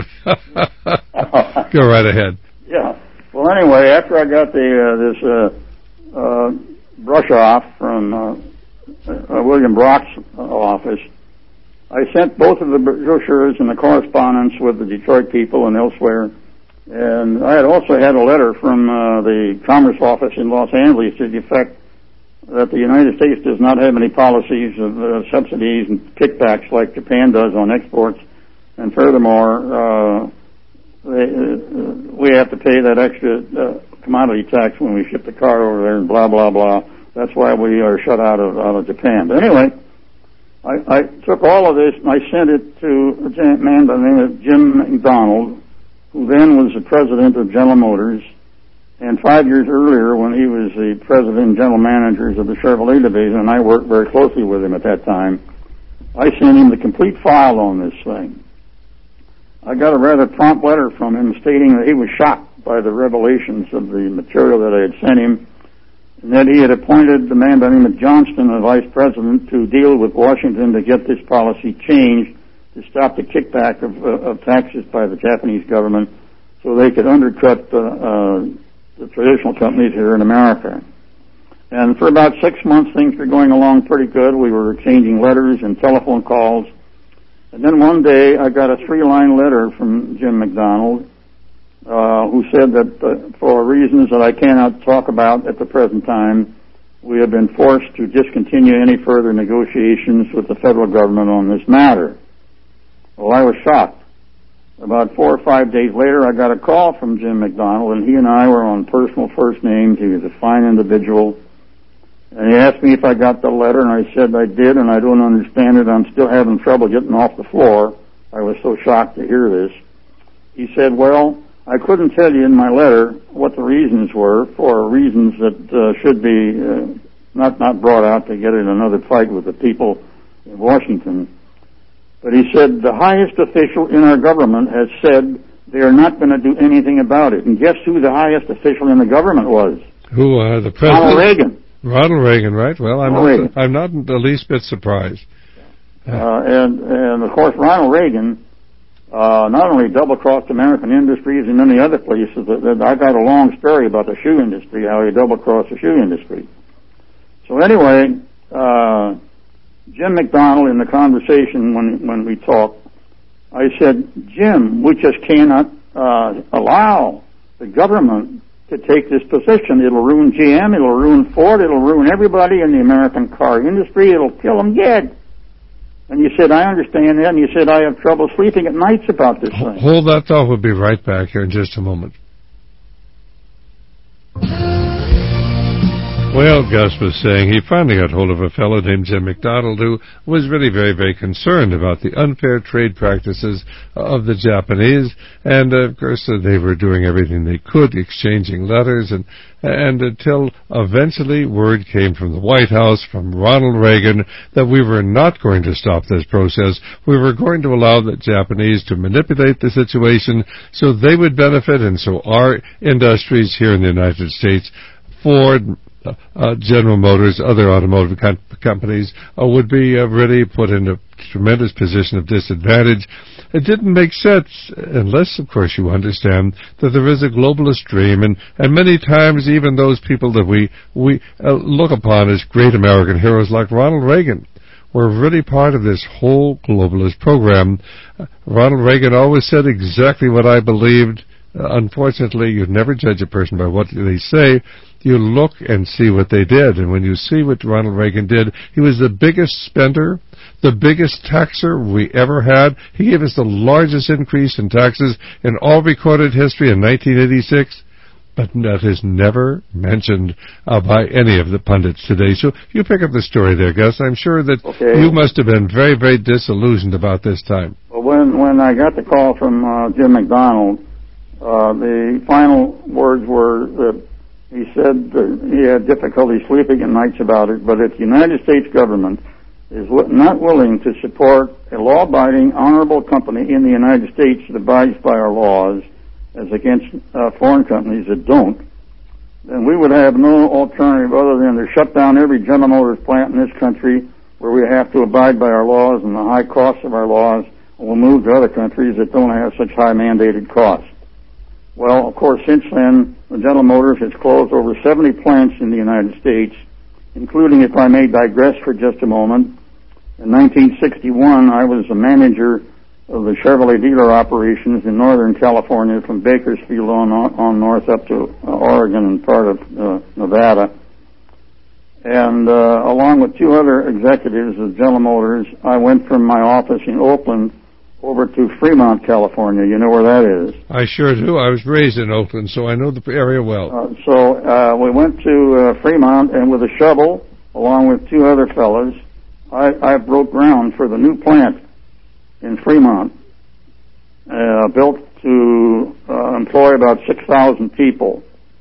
Go right ahead. Yeah. Well, anyway, after I got the uh, this uh, uh, brush off from uh, uh, William Brock's office, I sent both of the brochures and the correspondence with the Detroit people and elsewhere. And I had also had a letter from uh, the Commerce office in Los Angeles to the effect that the United States does not have any policies of uh, subsidies and kickbacks like Japan does on exports, and furthermore, uh, they, uh, we have to pay that extra uh, commodity tax when we ship the car over there, and blah blah blah. That's why we are shut out of out of Japan. But anyway, I, I took all of this and I sent it to a man by the name of Jim McDonald, who then was the president of General Motors. And five years earlier, when he was the president and general managers of the Chevrolet division, and I worked very closely with him at that time, I sent him the complete file on this thing. I got a rather prompt letter from him stating that he was shocked by the revelations of the material that I had sent him, and that he had appointed the man by the name of Johnston, the vice president, to deal with Washington to get this policy changed to stop the kickback of, uh, of taxes by the Japanese government so they could undercut uh, uh, the traditional companies here in America. And for about six months, things were going along pretty good. We were exchanging letters and telephone calls. And then one day, I got a three-line letter from Jim McDonald, uh, who said that uh, for reasons that I cannot talk about at the present time, we have been forced to discontinue any further negotiations with the federal government on this matter. Well, I was shocked. About four or five days later, I got a call from Jim McDonald, and he and I were on personal first names. He was a fine individual. And he asked me if I got the letter, and I said I did, and I don't understand it. I'm still having trouble getting off the floor. I was so shocked to hear this. He said, well, I couldn't tell you in my letter what the reasons were for reasons that uh, should be uh, not, not brought out to get in another fight with the people in Washington. But he said the highest official in our government has said they are not going to do anything about it. And guess who the highest official in the government was? Who, uh, the president? Ronald Reagan. Ronald Reagan, right? Well, I'm not, I'm not the least bit surprised. Uh, and, and of course, Ronald Reagan uh, not only double-crossed American industries in many other places, but, but I got a long story about the shoe industry, how he double-crossed the shoe industry. So anyway, uh, Jim McDonald, in the conversation when when we talked, I said, Jim, we just cannot uh, allow the government to take this position. It'll ruin G M, it'll ruin Ford, it'll ruin everybody in the American car industry, it'll kill them dead. And you said, I understand that, and you said, I have trouble sleeping at nights about this thing. Hold that thought, we'll be right back here in just a moment. Well, Gus was saying he finally got hold of a fellow named Jim McDonald who was really very, very concerned about the unfair trade practices of the Japanese. And, uh, of course, uh, they were doing everything they could, exchanging letters, and and until eventually word came from the White House, from Ronald Reagan, that we were not going to stop this process. We were going to allow the Japanese to manipulate the situation so they would benefit, and so our industries here in the United States, Ford, Uh, uh, General Motors, other automotive com- companies uh, would be uh, really put in a tremendous position of disadvantage. It didn't make sense unless, of course, you understand that there is a globalist dream, and, and many times even those people that we, we uh, look upon as great American heroes like Ronald Reagan were really part of this whole globalist program. Uh, Ronald Reagan always said exactly what I believed uh, unfortunately, you never judge a person by what they say. You look and see what they did. And when you see what Ronald Reagan did, he was the biggest spender, the biggest taxer we ever had. He gave us the largest increase in taxes in all recorded history in nineteen eighty-six. But that is never mentioned uh, by any of the pundits today. So you pick up the story there, Gus. I'm sure that okay. you must have been very, very disillusioned about this time. Well, when when I got the call from uh, Jim McDonald, uh, the final words were that he said that he had difficulty sleeping at nights about it, but if the United States government is not willing to support a law-abiding, honorable company in the United States that abides by our laws, as against uh, foreign companies that don't, then we would have no alternative other than to shut down every General Motors plant in this country where we have to abide by our laws and the high costs of our laws, and we'll move to other countries that don't have such high mandated costs. Well, of course, since then, General Motors has closed over seventy plants in the United States, including, if I may digress for just a moment, in nineteen sixty-one, I was a manager of the Chevrolet dealer operations in Northern California from Bakersfield on, on north up to uh, Oregon and part of uh, Nevada. And uh, along with two other executives of General Motors, I went from my office in Oakland over to Fremont, California. You know where that is? I sure do. I was raised in Oakland, so I know the area well. Uh, so uh, we went to uh, Fremont, and with a shovel, along with two other fellows, I, I broke ground for the new plant in Fremont, uh, built to uh, employ about six thousand people.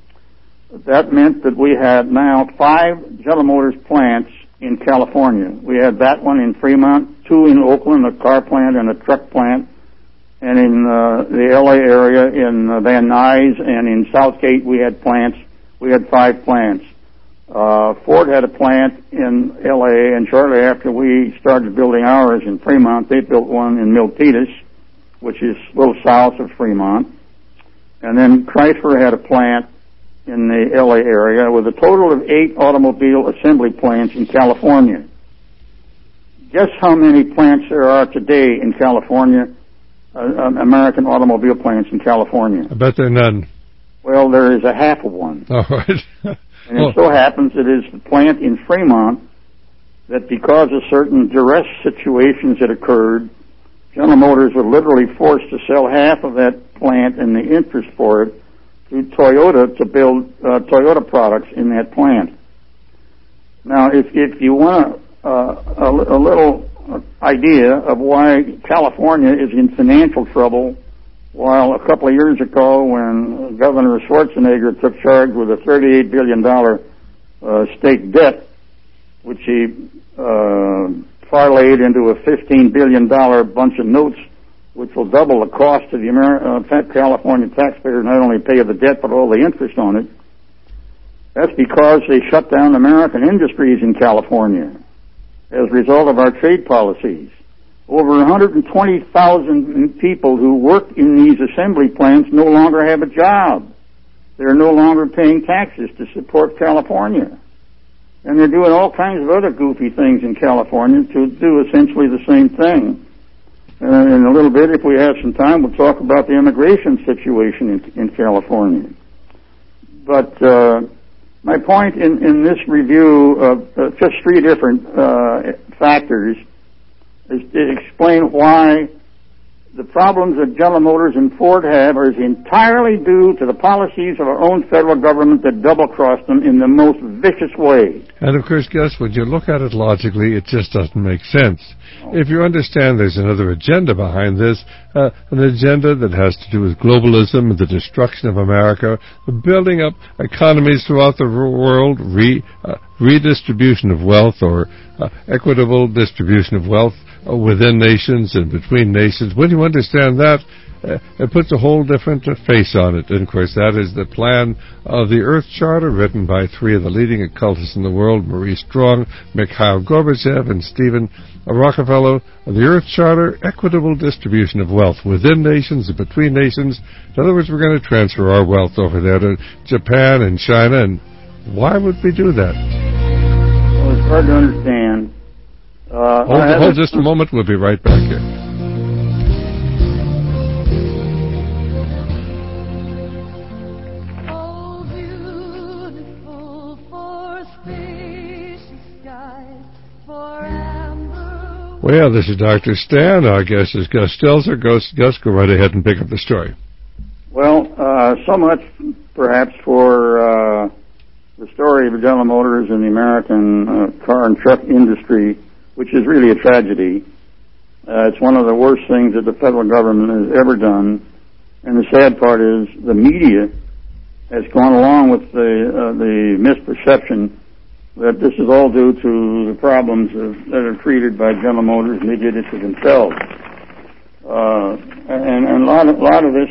That meant that we had now five General Motors plants in California. We had that one in Fremont, two in Oakland, a car plant and a truck plant, and in uh, the L A area in uh, Van Nuys and in Southgate we had plants. We had five plants. Uh, Ford had a plant in L A, and shortly after we started building ours in Fremont, they built one in Milpitas, which is a little south of Fremont. And then Chrysler had a plant in the L A area with a total of eight automobile assembly plants in California. Guess how many plants there are today in California, uh, American automobile plants in California? I bet there are none. Well, there is a half of one. All right. And it so happens it is the plant in Fremont that, because of certain duress situations that occurred, General Motors were literally forced to sell half of that plant and the interest for it to Toyota to build uh, Toyota products in that plant. Now, if if you want a, uh, a, a little idea of why California is in financial trouble, while a couple of years ago, when Governor Schwarzenegger took charge with a thirty-eight billion dollars uh, state debt, which he uh, parlayed into a fifteen billion dollars bunch of notes, which will double the cost to the Amer- uh, California taxpayer, not only pay the debt but all the interest on it. That's because they shut down American industries in California as a result of our trade policies. Over one hundred twenty thousand people who work in these assembly plants no longer have a job. They're no longer paying taxes to support California. And they're doing all kinds of other goofy things in California to do essentially the same thing. And in a little bit, if we have some time, we'll talk about the immigration situation in, in California. But uh, my point in, in this review of uh, just three different uh, factors is to explain why the problems that General Motors and Ford have are entirely due to the policies of our own federal government that double-crossed them in the most vicious way. And of course, Gus, when you look at it logically, it just doesn't make sense. If you understand there's another agenda behind this, uh, an agenda that has to do with globalism and the destruction of America, building up economies throughout the world, re, uh, redistribution of wealth or uh, equitable distribution of wealth uh, within nations and between nations, when you understand that, Uh, it puts a whole different uh, face on it. And, of course, that is the plan of the Earth Charter, written by three of the leading occultists in the world, Maurice Strong, Mikhail Gorbachev, and Stephen Rockefeller. The Earth Charter, equitable distribution of wealth within nations and between nations. In other words, we're going to transfer our wealth over there to Japan and China. And why would we do that? Well, it's hard to understand. Uh, hold hold just a moment. We'll be right back here. Well, this is Doctor Stan. Our guest is Gus Stelzer. Gus, Gus, go right ahead and pick up the story. Well, uh, so much perhaps for uh, the story of General Motors and the American uh, car and truck industry, which is really a tragedy. Uh, it's one of the worst things that the federal government has ever done. And the sad part is the media has gone along with the uh, the misperception that this is all due to the problems of, that are created by General Motors, and they did it to themselves. Uh, and, and a lot of, a lot of this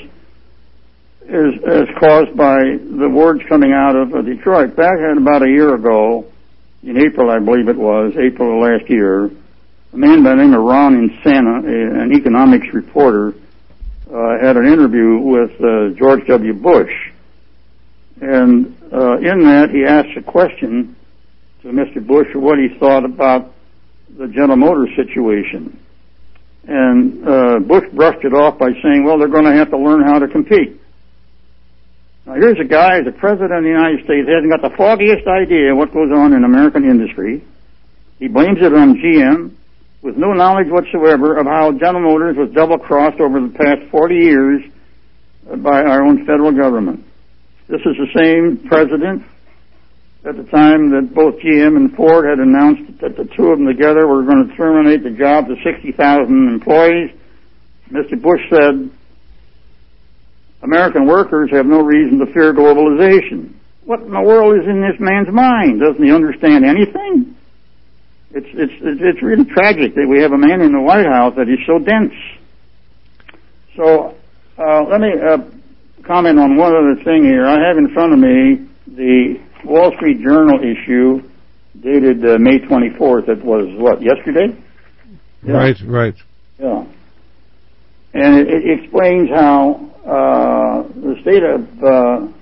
is, is caused by the words coming out of uh, Detroit. Back at about a year ago, in April, I believe it was, April of last year, a man by the name of Ron Insana, a, an economics reporter, uh, had an interview with uh, George W. Bush. And uh, in that, he asked a question to Mister Bush of what he thought about the General Motors situation. And uh, Bush brushed it off by saying, well, they're going to have to learn how to compete. Now, here's a guy, as the President of the United States, hasn't got the foggiest idea what goes on in American industry. He blames it on G M with no knowledge whatsoever of how General Motors was double-crossed over the past forty years by our own federal government. This is the same president at the time that both G M and Ford had announced that the two of them together were going to terminate the jobs of sixty thousand employees. Mister Bush said, American workers have no reason to fear globalization. What in the world is in this man's mind? Doesn't he understand anything? It's, it's, it's really tragic that we have a man in the White House that is so dense. So, uh, let me, uh, comment on one other thing here. I have in front of me the Wall Street Journal issue dated uh, May twenty-fourth. It was, what, yesterday? Yeah. Right, right. Yeah. And it, it explains how uh, the state of uh,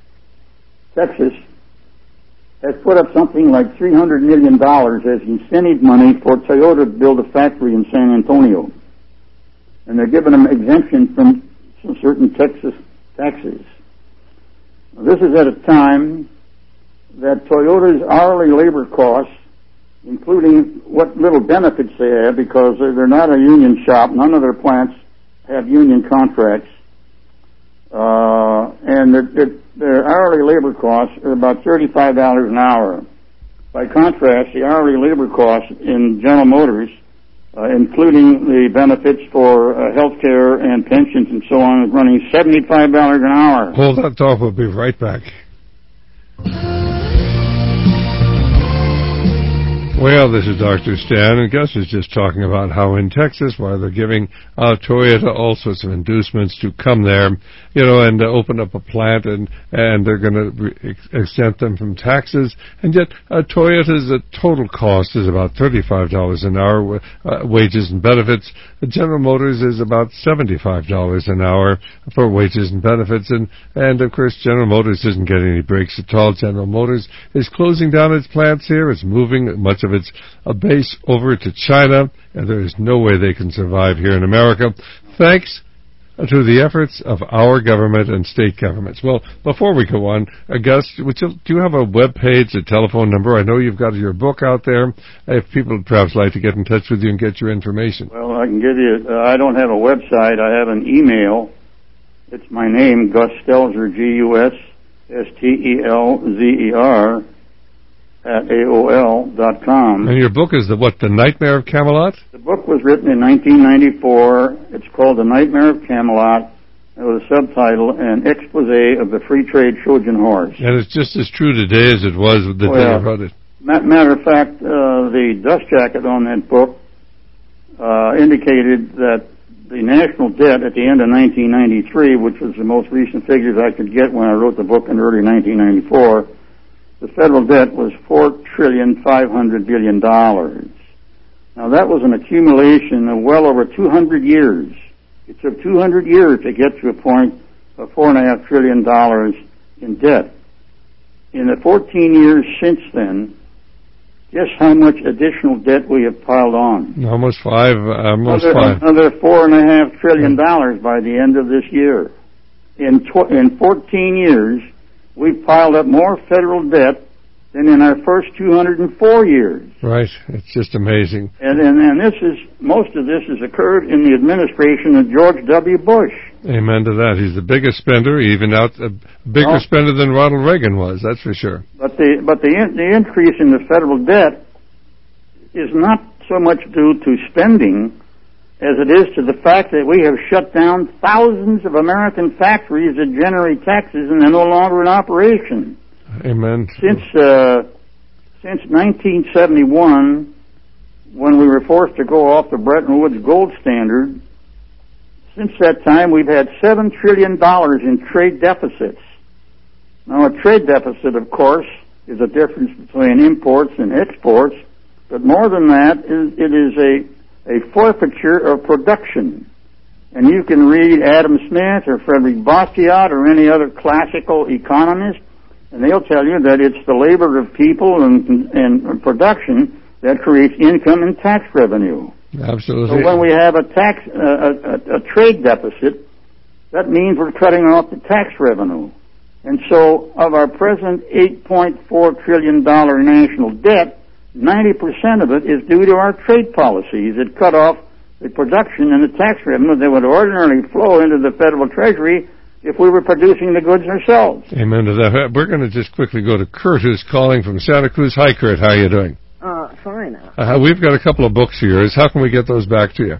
Texas has put up something like three hundred million dollars as incentive money for Toyota to build a factory in San Antonio. And they're giving them exemption from some certain Texas taxes. This is at a time that Toyota's hourly labor costs, including what little benefits they have, because they're not a union shop, none of their plants have union contracts, uh, and their, their hourly labor costs are about thirty-five dollars an hour. By contrast, the hourly labor costs in General Motors, uh, including the benefits for uh, health care and pensions and so on, is running seventy-five dollars an hour. Hold that thought. We'll be right back. Well, this is Doctor Stan, and Gus is just talking about how in Texas, while they're giving uh, Toyota all sorts of inducements to come there, you know, and uh, open up a plant, and and they're going to re- ex- exempt them from taxes, and yet uh, Toyota's uh, total cost is about thirty-five dollars an hour, uh, wages and benefits. General Motors is about seventy-five dollars an hour for wages and benefits, and, and of course General Motors isn't getting any breaks at all. General Motors is closing down its plants here. It's moving much of its a base over to China, and there is no way they can survive here in America, thanks to the efforts of our government and state governments. Well, before we go on, uh, Gus, would you, do you have a web page, a telephone number? I know you've got your book out there. If people perhaps like to get in touch with you and get your information. Well, I can give you, uh, I don't have a website. I have an email. It's my name, Gus Stelzer, G U S S T E L Z E R, at A O L dot com. And your book is the what, The Nightmare of Camelot? The book was written in nineteen ninety-four. It's called The Nightmare of Camelot, with a subtitle, An Expose of the Free Trade Trojan Horse. And it's just as true today as it was the well, day you wrote it. Matter of fact, uh, the dust jacket on that book uh, indicated that the national debt at the end of nineteen ninety-three, which was the most recent figures I could get when I wrote the book in early nineteen ninety-four, the federal debt was four trillion five hundred billion dollars. Now that was an accumulation of well over two hundred years. It took two hundred years to get to a point of four and a half trillion dollars in debt. In the fourteen years since then, guess how much additional debt we have piled on? Almost five. Almost another, five. Another four and a half trillion dollars by the end of this year. In tw- in fourteen years, we've piled up more federal debt than in our first two hundred four years. Right. It's just amazing. And, and and this is most of this has occurred in the administration of George W. Bush. Amen to that. He's the biggest spender, even out a bigger well, spender than Ronald Reagan was. That's for sure. But the but the in, the increase in the federal debt is not so much due to spending as it is to the fact that we have shut down thousands of American factories that generate taxes and they're no longer in operation. Amen. Since uh, since nineteen seventy-one, when we were forced to go off the Bretton Woods gold standard, since that time we've had seven trillion dollars in trade deficits. Now, a trade deficit, of course, is a difference between imports and exports, but more than that, it is a a forfeiture of production. And you can read Adam Smith or Frederick Bastiat or any other classical economist, and they'll tell you that it's the labor of people and, and production that creates income and tax revenue. Absolutely. So when we have a tax, uh, a, a, a trade deficit, that means we're cutting off the tax revenue. And so of our present eight point four trillion dollars national debt, ninety percent of it is due to our trade policies that cut off the production and the tax revenue that would ordinarily flow into the federal treasury if we were producing the goods ourselves. Amen to that. We're going to just quickly go to Kurt, who's calling from Santa Cruz. Hi, Kurt. How are you doing? Uh, fine. Uh, we've got a couple of books of yours. How can we get those back to you?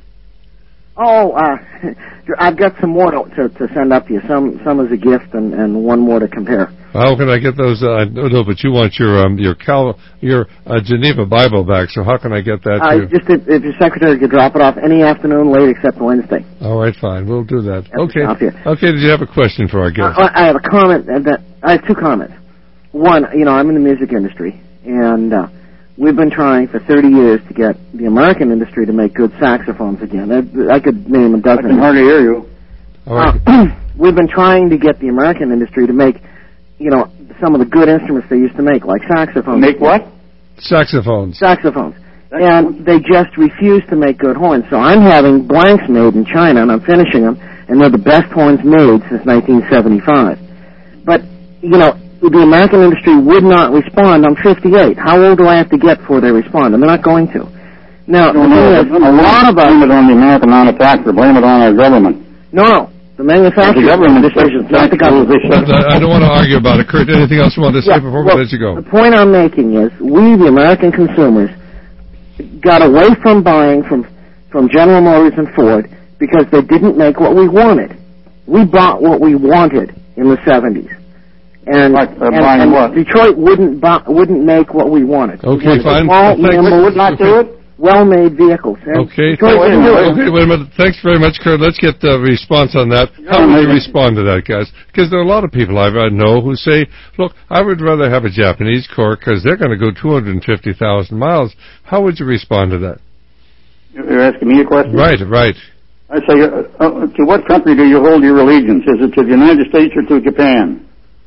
Oh, uh, I've got some more to, to, to send up to you. Some some as a gift and, and one more to compare. How can I get those? Uh, no, no, but you want your um, your Cal your uh, Geneva Bible back. So how can I get that? Uh, to just if, if your secretary could drop it off any afternoon, late except Wednesday. All right, fine. We'll do that. That's okay. Okay. Did you have a question for our guest? Uh, I have a comment. That I have two comments. One, you know, I'm in the music industry, and uh, we've been trying for thirty years to get the American industry to make good saxophones again. I, I could name a dozen. I can hardly hear you. All right. Uh, we've been trying to get the American industry to make, you know, some of the good instruments they used to make, like saxophones. Make what? Saxophones. Saxophones. And they just refuse to make good horns. So I'm having blanks made in China, and I'm finishing them, and they're the best horns made since nineteen seventy-five. But, you know, the American industry would not respond. I'm fifty-eight. How old do I have to get before they respond? And they're not going to. Now, no, no, is, a lot of us... Blame it on the American manufacturer. Blame it on our government. No, no. The manufacturer... The government decisions, not the government. I don't want to argue about it. Kurt, anything else you want to say yeah, before well, we let you go? The point I'm making is we, the American consumers, got away from buying from, from General Motors and Ford because they didn't make what we wanted. We bought what we wanted in the seventies. And, like, uh, and, and what? Detroit wouldn't buy, wouldn't make what we wanted. Okay, fine. Small, Thanks. nimble, would not okay. do it? Well-made vehicles. And okay. Detroit Wait, didn't do it. okay, wait a minute. Thanks very much, Kurt. Let's get a response on that. How would you respond to that, guys? Because there are a lot of people I know who say, look, I would rather have a Japanese car because they're going to go two hundred fifty thousand miles. How would you respond to that? You're asking me a question? Right, right. I say, uh, uh, to what country do you hold your allegiance? Is it to the United States or to Japan?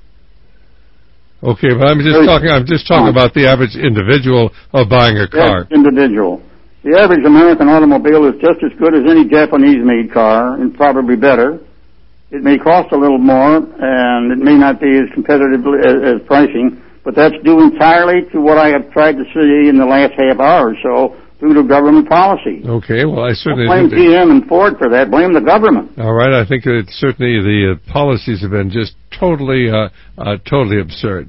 Okay, but I'm just Very talking. I'm just talking about the average individual of buying a car. Yes, individual. The average American automobile is just as good as any Japanese-made car, and probably better. It may cost a little more, and it may not be as competitive as, as pricing, but that's due entirely to what I have tried to see in the last half hour or so due to government policy. Okay, well, I certainly Don't blame G M and Ford for that. Blame the government. All right, I think that certainly the uh, policies have been just totally, uh, uh, totally absurd.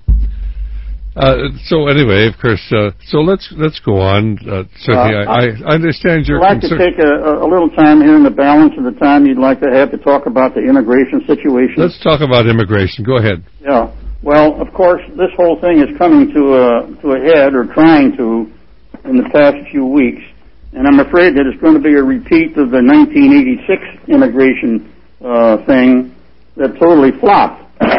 Uh, so anyway, of course, uh, so let's let's go on. Uh, certainly, uh, I, I understand your I'd like concern. to take a, a little time here in the balance of the time you'd like to have to talk about the immigration situation. Let's talk about immigration. Go ahead. Yeah. Well, of course, this whole thing is coming to a to a head, or trying to, in the past few weeks, and I'm afraid that it's going to be a repeat of the nineteen eighty-six immigration uh, thing that totally flopped.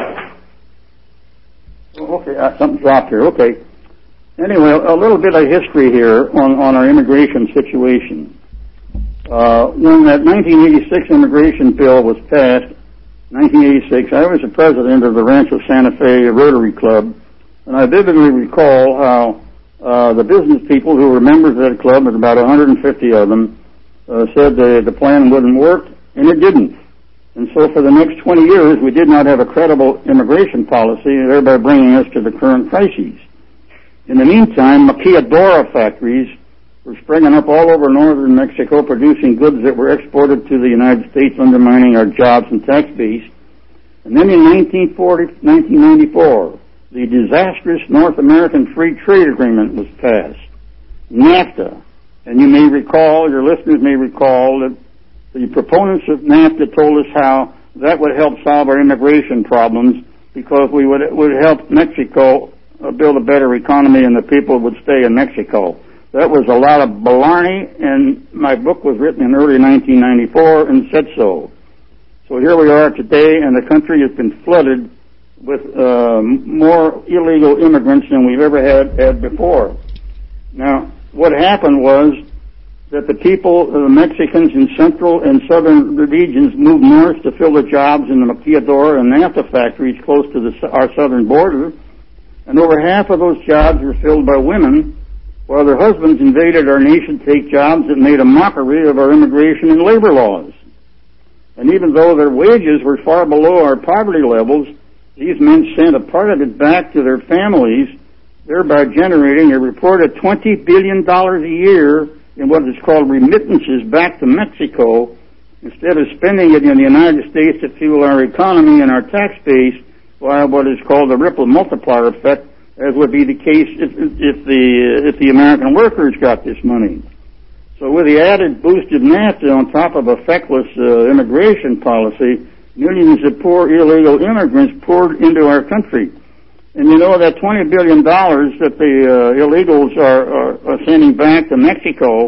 Okay, uh, something dropped here. Okay. Anyway, a little bit of history here on, on our immigration situation. Uh, when that nineteen eighty-six immigration bill was passed, nineteen eighty-six, I was the president of the Rancho Santa Fe Rotary Club, and I vividly recall how uh, the business people who were members of that club, there's about one hundred fifty of them, uh, said the, the plan wouldn't work, and it didn't. And so for the next twenty years, we did not have a credible immigration policy, thereby bringing us to the current crises. In the meantime, maquiladora factories were springing up all over northern Mexico, producing goods that were exported to the United States, undermining our jobs and tax base. And then in nineteen forty, nineteen ninety-four, the disastrous North American Free Trade Agreement was passed, NAFTA. And you may recall, your listeners may recall, that the proponents of NAFTA told us how that would help solve our immigration problems because we would, would help Mexico uh, build a better economy and the people would stay in Mexico. That was a lot of baloney, and my book was written in early nineteen ninety-four and said so. So here we are today, and the country has been flooded with uh, more illegal immigrants than we've ever had, had before. Now, what happened was that the people, the Mexicans in central and southern regions, moved north to fill the jobs in the maquiladora and NAFTA factories close to the, our southern border, and over half of those jobs were filled by women, while their husbands invaded our nation to take jobs that made a mockery of our immigration and labor laws. And even though their wages were far below our poverty levels, these men sent a part of it back to their families, thereby generating a reported twenty billion dollars a year in what is called remittances back to Mexico, instead of spending it in the United States to fuel our economy and our tax base via what is called the ripple multiplier effect, as would be the case if, if the if the American workers got this money. So with the added boost of NAFTA on top of a feckless uh, immigration policy, millions of poor illegal immigrants poured into our country. And you know that twenty billion dollars that the uh, illegals are, are, are sending back to Mexico,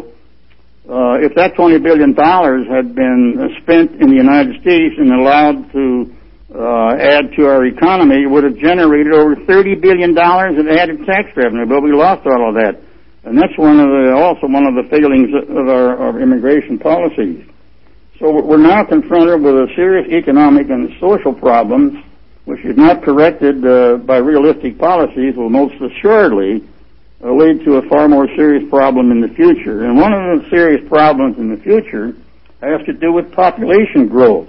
uh, if that twenty billion dollars had been spent in the United States and allowed to uh, add to our economy, it would have generated over thirty billion dollars in added tax revenue, but we lost all of that. And that's one of the, also one of the failings of our, our immigration policies. So we're now confronted with a serious economic and social problem, which is not corrected uh, by realistic policies, will most assuredly uh, lead to a far more serious problem in the future. And one of the serious problems in the future has to do with population growth.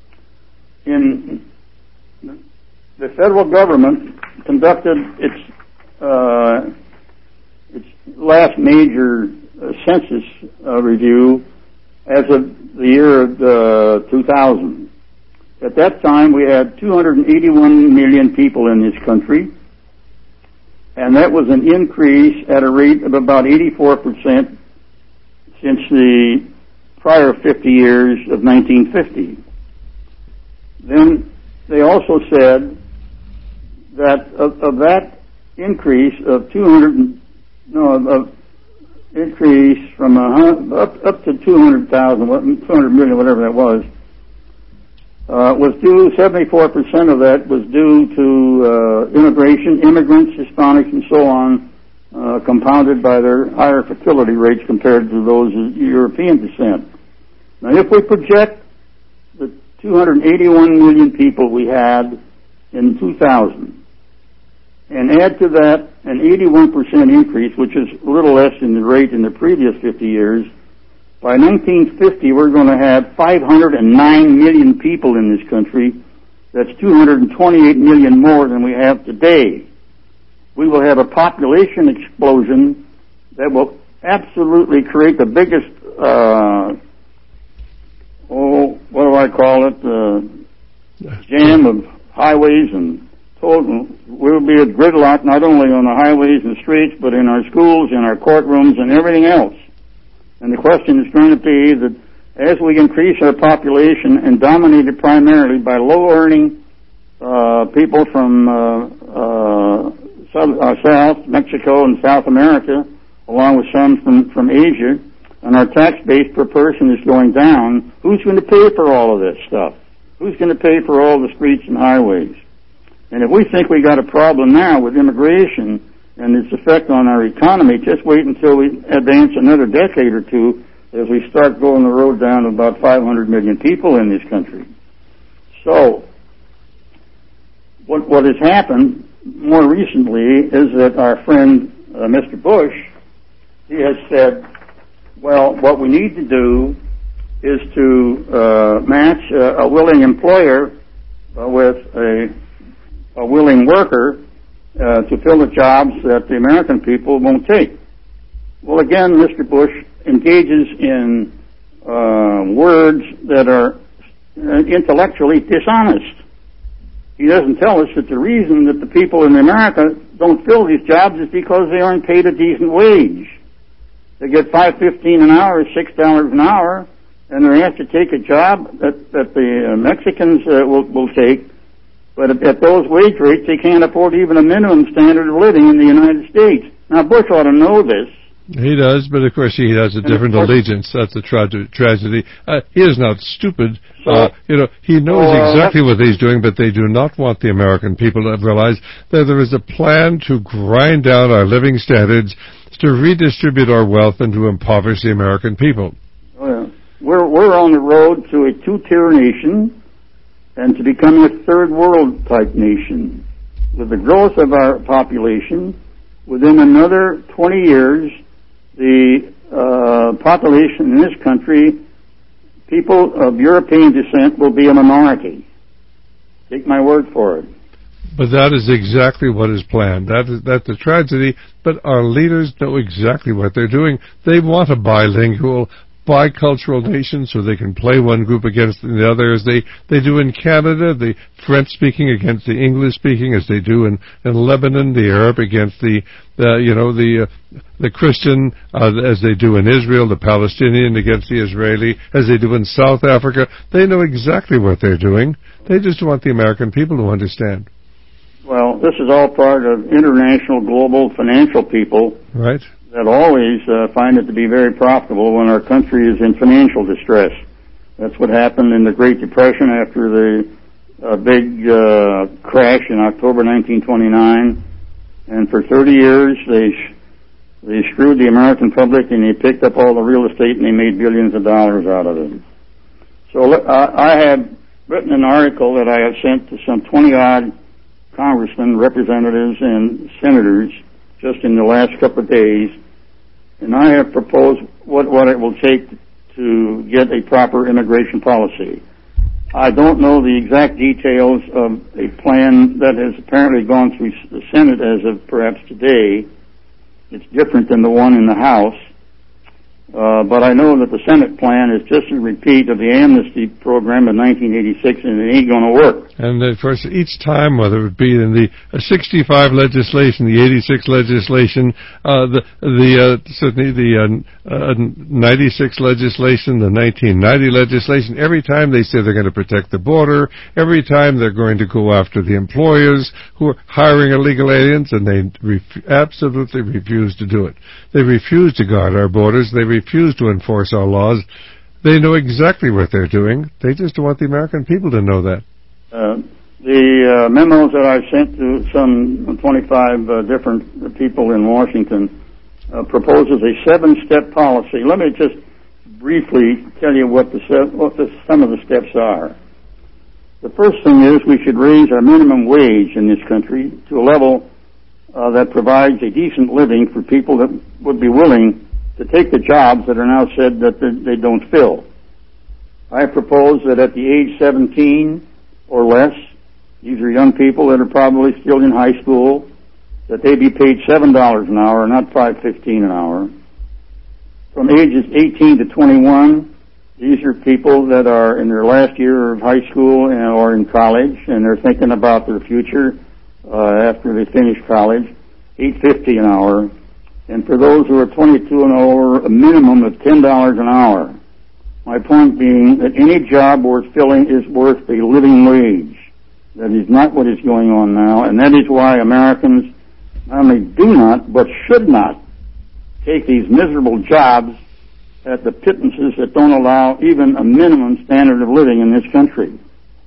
In the federal government conducted its uh, its last major uh, census uh, review as of the year of uh, two thousand. At that time, we had two hundred eighty-one million people in this country, and that was an increase at a rate of about eighty-four percent since the prior fifty years of nineteen fifty. Then they also said that of, of that increase of two hundred, no, of increase from a, up up to two hundred thousand, two hundred million, whatever that was. Uh, was due, seventy-four percent of that was due to uh, immigration, immigrants, Hispanics, and so on, uh, compounded by their higher fertility rates compared to those of European descent. Now, if we project the two hundred eighty-one million people we had in two thousand and add to that an eighty-one percent increase, which is a little less than the rate in the previous fifty years, by nineteen fifty, we're going to have five hundred nine million people in this country. That's two hundred twenty-eight million more than we have today. We will have a population explosion that will absolutely create the biggest, uh, oh, what do I call it, uh, jam of highways and total. We'll be a gridlock not only on the highways and streets, but in our schools, in our courtrooms, and everything else. And the question is going to be that as we increase our population and dominated primarily by low-earning uh, people from uh, uh, South, uh, South, Mexico and South America, along with some from, from Asia, and our tax base per person is going down, who's going to pay for all of this stuff? Who's going to pay for all the streets and highways? And if we think we got a problem now with immigration and its effect on our economy, just wait until we advance another decade or two as we start going the road down to about five hundred million people in this country. So, what, what has happened more recently is that our friend, uh, Mister Bush, he has said, well, what we need to do is to uh, match uh, a willing employer uh, with a, a willing worker, uh, to fill the jobs that the American people won't take. Well, again, Mister Bush engages in uh, words that are intellectually dishonest. He doesn't tell us that the reason that the people in America don't fill these jobs is because they aren't paid a decent wage. They get five fifteen an hour, six dollars an hour, and they're asked to take a job that that the Mexicans uh, will will take. But at, at those wage rates, they can't afford even a minimum standard of living in the United States. Now, Bush ought to know this. He does, but of course he has a different allegiance. That's a tra- tragedy. Uh, he is not stupid. So, uh, you know, he knows uh, exactly what he's doing, but they do not want the American people to realize that there is a plan to grind down our living standards, to redistribute our wealth, and to impoverish the American people. Well, we're we're on the road to a two-tier nation and to becoming a third world type nation. With the growth of our population, within another twenty years, the uh, population in this country, people of European descent, will be a minority. Take my word for it. But that is exactly what is planned. That is, that's a tragedy, but our leaders know exactly what they're doing. They want a bilingual, bicultural nation so they can play one group against the other, as they, they do in Canada, the French-speaking against the English-speaking, as they do in, in Lebanon, the Arab against the, the you know, the uh, the Christian, uh, as they do in Israel, the Palestinian against the Israeli, as they do in South Africa. They know exactly what they're doing. They just want the American people to understand. Well, this is all part of international, global financial people. Right. That always uh, find it to be very profitable when our country is in financial distress. That's what happened in the Great Depression after the uh, big uh, crash in October nineteen twenty-nine. And for thirty years, they sh- they screwed the American public, and they picked up all the real estate, and they made billions of dollars out of it. So uh, I had written an article that I have sent to some twenty-odd congressmen, representatives, and senators just in the last couple of days, and I have proposed what, what it will take to get a proper immigration policy. I don't know the exact details of a plan that has apparently gone through the Senate as of perhaps today. It's different than the one in the House. Uh, but I know that the Senate plan is just a repeat of the amnesty program of nineteen eighty-six, and it ain't going to work. And of course, each time, whether it be in the sixty-five legislation, the eighty-six legislation, uh, the the uh, certainly the uh, uh, ninety-six legislation, the nineteen ninety legislation, every time they say they're going to protect the border, every time they're going to go after the employers who are hiring illegal aliens, and they ref- absolutely refuse to do it. They refuse to guard our borders. They refuse to enforce our laws. They know exactly what they're doing. They just want the American people to know that. Uh, the uh, memos that I've sent to some twenty-five uh, different people in Washington uh, proposes a seven-step policy. Let me just briefly tell you what the what the, some of the steps are. The first thing is we should raise our minimum wage in this country to a level uh, that provides a decent living for people that would be willing to take the jobs that are now said that they don't fill. I propose that at the age seventeen or less, these are young people that are probably still in high school, that they be paid seven dollars an hour, not five fifteen an hour. From ages eighteen to twenty-one, these are people that are in their last year of high school and, or in college, and they're thinking about their future uh, after they finish college, eight fifty an hour. And for those who are twenty-two and over, a minimum of ten dollars an hour. My point being that any job worth filling is worth a living wage. That is not what is going on now, and that is why Americans not only do not, but should not take these miserable jobs at the pittances that don't allow even a minimum standard of living in this country.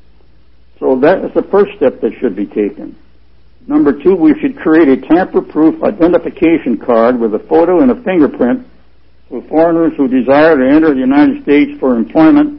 So that is the first step that should be taken. Number two, we should create a tamper-proof identification card with a photo and a fingerprint for foreigners who desire to enter the United States for employment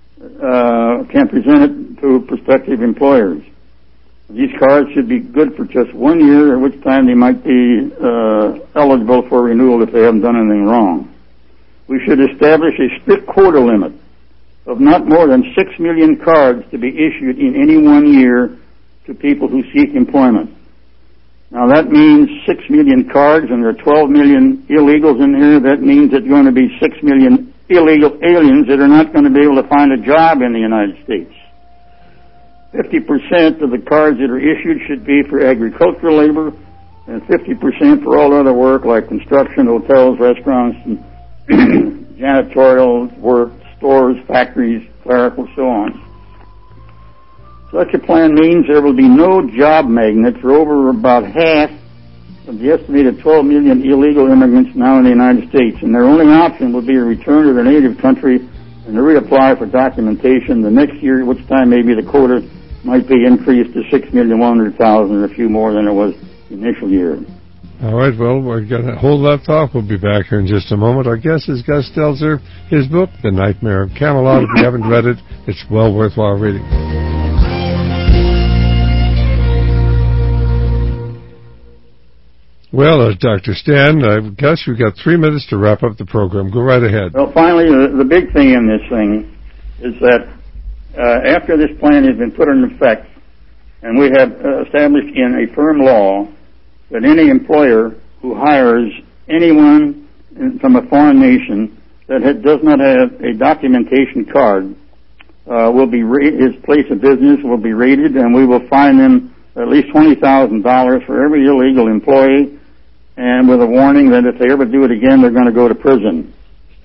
uh, can present it to prospective employers. These cards should be good for just one year, at which time they might be uh, eligible for renewal if they haven't done anything wrong. We should establish a strict quota limit of not more than six million cards to be issued in any one year to people who seek employment. Now that means six million cards, and there are twelve million illegals in here. That means it's going to be six million illegal aliens that are not going to be able to find a job in the United States. fifty percent of the cards that are issued should be for agricultural labor, and fifty percent for all other work like construction, hotels, restaurants, and janitorial work, stores, factories, clerical, so on. Such a plan means there will be no job magnet for over about half of the estimated twelve million illegal immigrants now in the United States, and their only option will be a return to their native country and to reapply for documentation the next year, at which time maybe the quota might be increased to six million one hundred thousand, a few more than it was the initial year. All right, well, we're going to hold that thought. We'll be back here in just a moment. Our guest is Gus Stelzer. His book, The Nightmare of Camelot. If you haven't read it, it's well worthwhile reading. Well, uh, Doctor Stan, uh, Gus, you've got three minutes to wrap up the program. Go right ahead. Well, finally, the, the big thing in this thing is that uh, after this plan has been put in effect, and we have uh, established in a firm law that any employer who hires anyone in, from a foreign nation that ha- does not have a documentation card uh, will be ra- his place of business will be raided, and we will fine them at least twenty thousand dollars for every illegal employee, and with a warning that if they ever do it again, they're going to go to prison.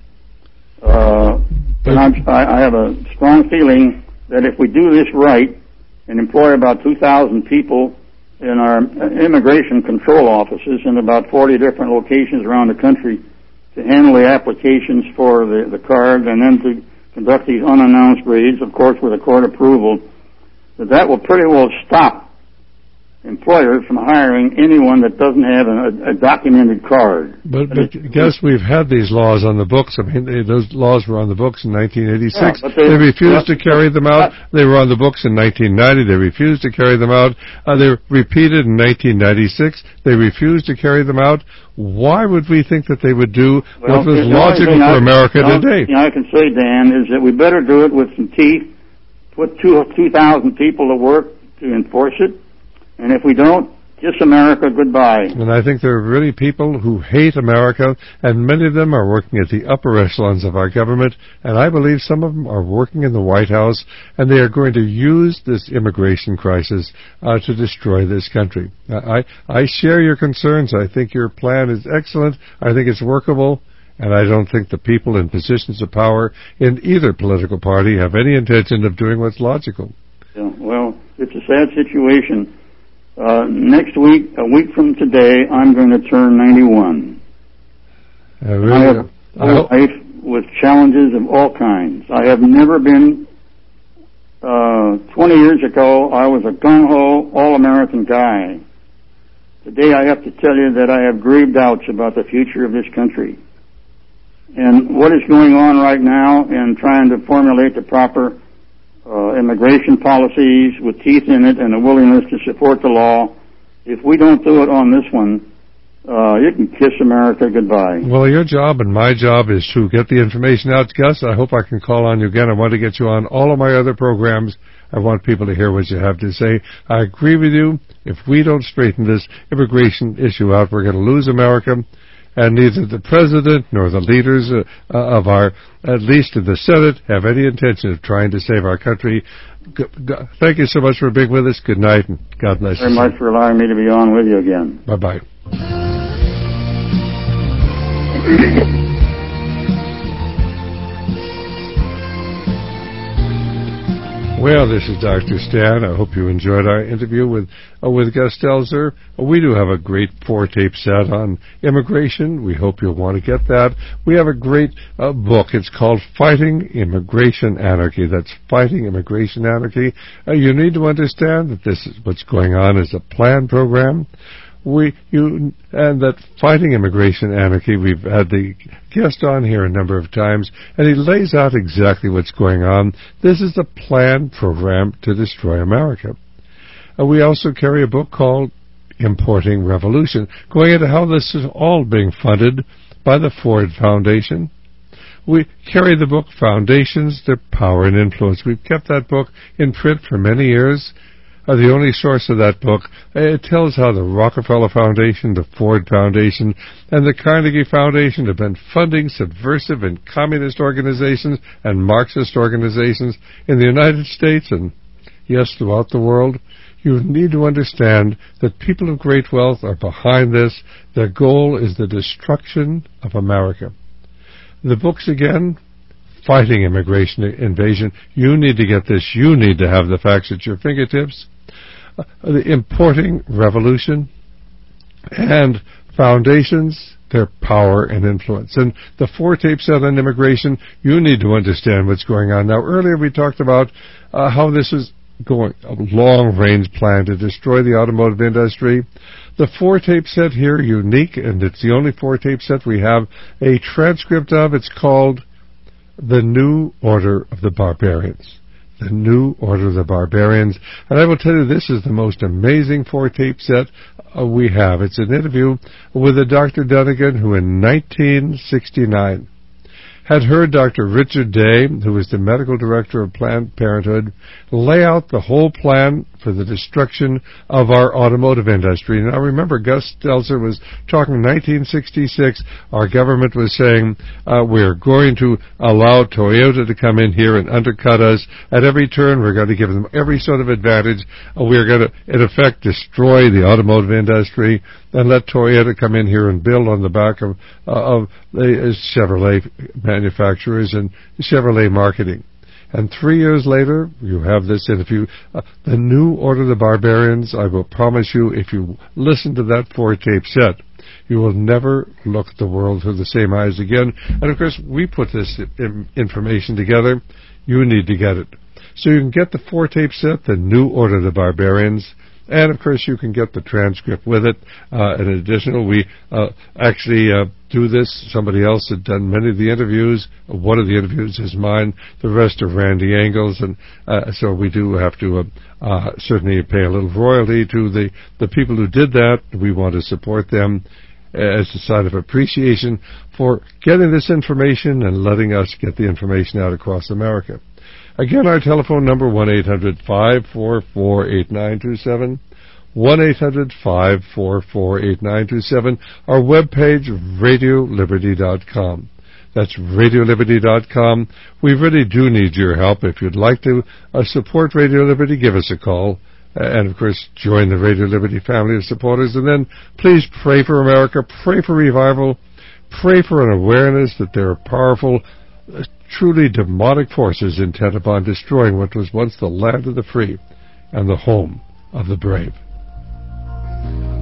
Uh, and I'm, I have a strong feeling that if we do this right and employ about two thousand people in our immigration control offices in about forty different locations around the country to handle the applications for the, the card and then to conduct these unannounced raids, of course with a court approval, that that will pretty well stop employers from hiring anyone that doesn't have a, a documented card. But, but Gus, we've had these laws on the books. I mean, they, those laws were on the books in nineteen eighty-six. Yeah, they, they refused yeah, to carry them out. They were on the books in nineteen ninety. They refused to carry them out. Uh, they were repeated in nineteen ninety-six. They refused to carry them out. Why would we think that they would do well, what was logical for America I, today? You know, I can say, Dan, is that we better do it with some teeth, put two two thousand people to work to enforce it. And if we don't, kiss America goodbye. And I think there are really people who hate America, and many of them are working at the upper echelons of our government, and I believe some of them are working in the White House, and they are going to use this immigration crisis uh, to destroy this country. I, I share your concerns. I think your plan is excellent. I think it's workable. And I don't think the people in positions of power in either political party have any intention of doing what's logical. Yeah, well, it's a sad situation. Uh, next week, a week from today, I'm going to turn ninety-one. Uh, really, I have a life with challenges of all kinds. I have never been, uh, twenty years ago, I was a gung-ho, all-American guy. Today I have to tell you that I have grave doubts about the future of this country. And what is going on right now in trying to formulate the proper Uh, immigration policies with teeth in it and a willingness to support the law. If we don't do it on this one, uh, you can kiss America goodbye. Well, your job and my job is to get the information out. Gus, I hope I can call on you again. I want to get you on all of my other programs. I want people to hear what you have to say. I agree with you. If we don't straighten this immigration issue out, we're going to lose America. And neither the President nor the leaders uh, uh, of our, at least in the Senate, have any intention of trying to save our country. G- g- thank you so much for being with us. Good night, and God bless you. Very much for allowing me to be on with you again. Bye-bye. Well, this is Doctor Stan. I hope you enjoyed our interview with uh, with Gus Stelzer. Uh, we do have a great four-tape set on immigration. We hope you'll want to get that. We have a great uh, book. It's called Fighting Immigration Anarchy. That's Fighting Immigration Anarchy. Uh, you need to understand that this is what's going on is a planned program. We, you, and that Fighting Immigration Anarchy, we've had the guest on here a number of times, and he lays out exactly what's going on. This is a planned program to destroy America. Uh, we also carry a book called Importing Revolution, going into how this is all being funded by the Ford Foundation. We carry the book Foundations, Their Power and Influence. We've kept that book in print for many years. are the only source of that book. It tells how the Rockefeller Foundation, the Ford Foundation, and the Carnegie Foundation have been funding subversive and communist organizations and Marxist organizations in the United States and, yes, throughout the world. You need to understand that people of great wealth are behind this. Their goal is the destruction of America. The books, again, Fighting Immigration Invasion. You need to get this. You need to have the facts at your fingertips. Uh, the Importing Revolution and Foundations, their power and influence. And the four tape set on immigration, you need to understand what's going on. Now, earlier we talked about uh, how this is going, a long-range plan to destroy the automotive industry. The four-tape set here, unique, and it's the only four-tape set we have a transcript of. It's called The New Order of the Barbarians. The New Order of the Barbarians. And I will tell you, this is the most amazing four-tape set uh, we have. It's an interview with a Doctor Dunnigan who in nineteen sixty-nine had heard Doctor Richard Day, who was the medical director of Planned Parenthood, lay out the whole plan for the destruction of our automotive industry. Now remember, Gus Stelzer was talking nineteen sixty-six. Our government was saying, uh, we're going to allow Toyota to come in here and undercut us. At every turn, we're going to give them every sort of advantage. Uh, we're going to, in effect, destroy the automotive industry and let Toyota come in here and build on the back of, uh, of the Chevrolet manufacturers and Chevrolet marketing. And three years later, you have this interview, uh, The New Order of the Barbarians. I will promise you, if you listen to that four-tape set, you will never look at the world through the same eyes again. And, of course, we put this in- information together. You need to get it. So you can get the four-tape set, The New Order of the Barbarians. And, of course, you can get the transcript with it. Uh, in addition, we uh, actually uh, do this. Somebody else had done many of the interviews. One of the interviews is mine. The rest are Randy Engel's. And uh, so we do have to uh, uh, certainly pay a little royalty to the, the people who did that. We want to support them as a sign of appreciation for getting this information and letting us get the information out across America. Again, our telephone number, one eight hundred five four four eight nine two seven, one eight hundred five four four eight nine two seven. Our webpage, radio liberty dot com. That's radio liberty dot com. We really do need your help. If you'd like to uh, support Radio Liberty, give us a call. Uh, and, of course, join the Radio Liberty family of supporters. And then please pray for America, pray for revival, pray for an awareness that there are powerful, uh, truly demonic forces intent upon destroying what was once the land of the free and the home of the brave.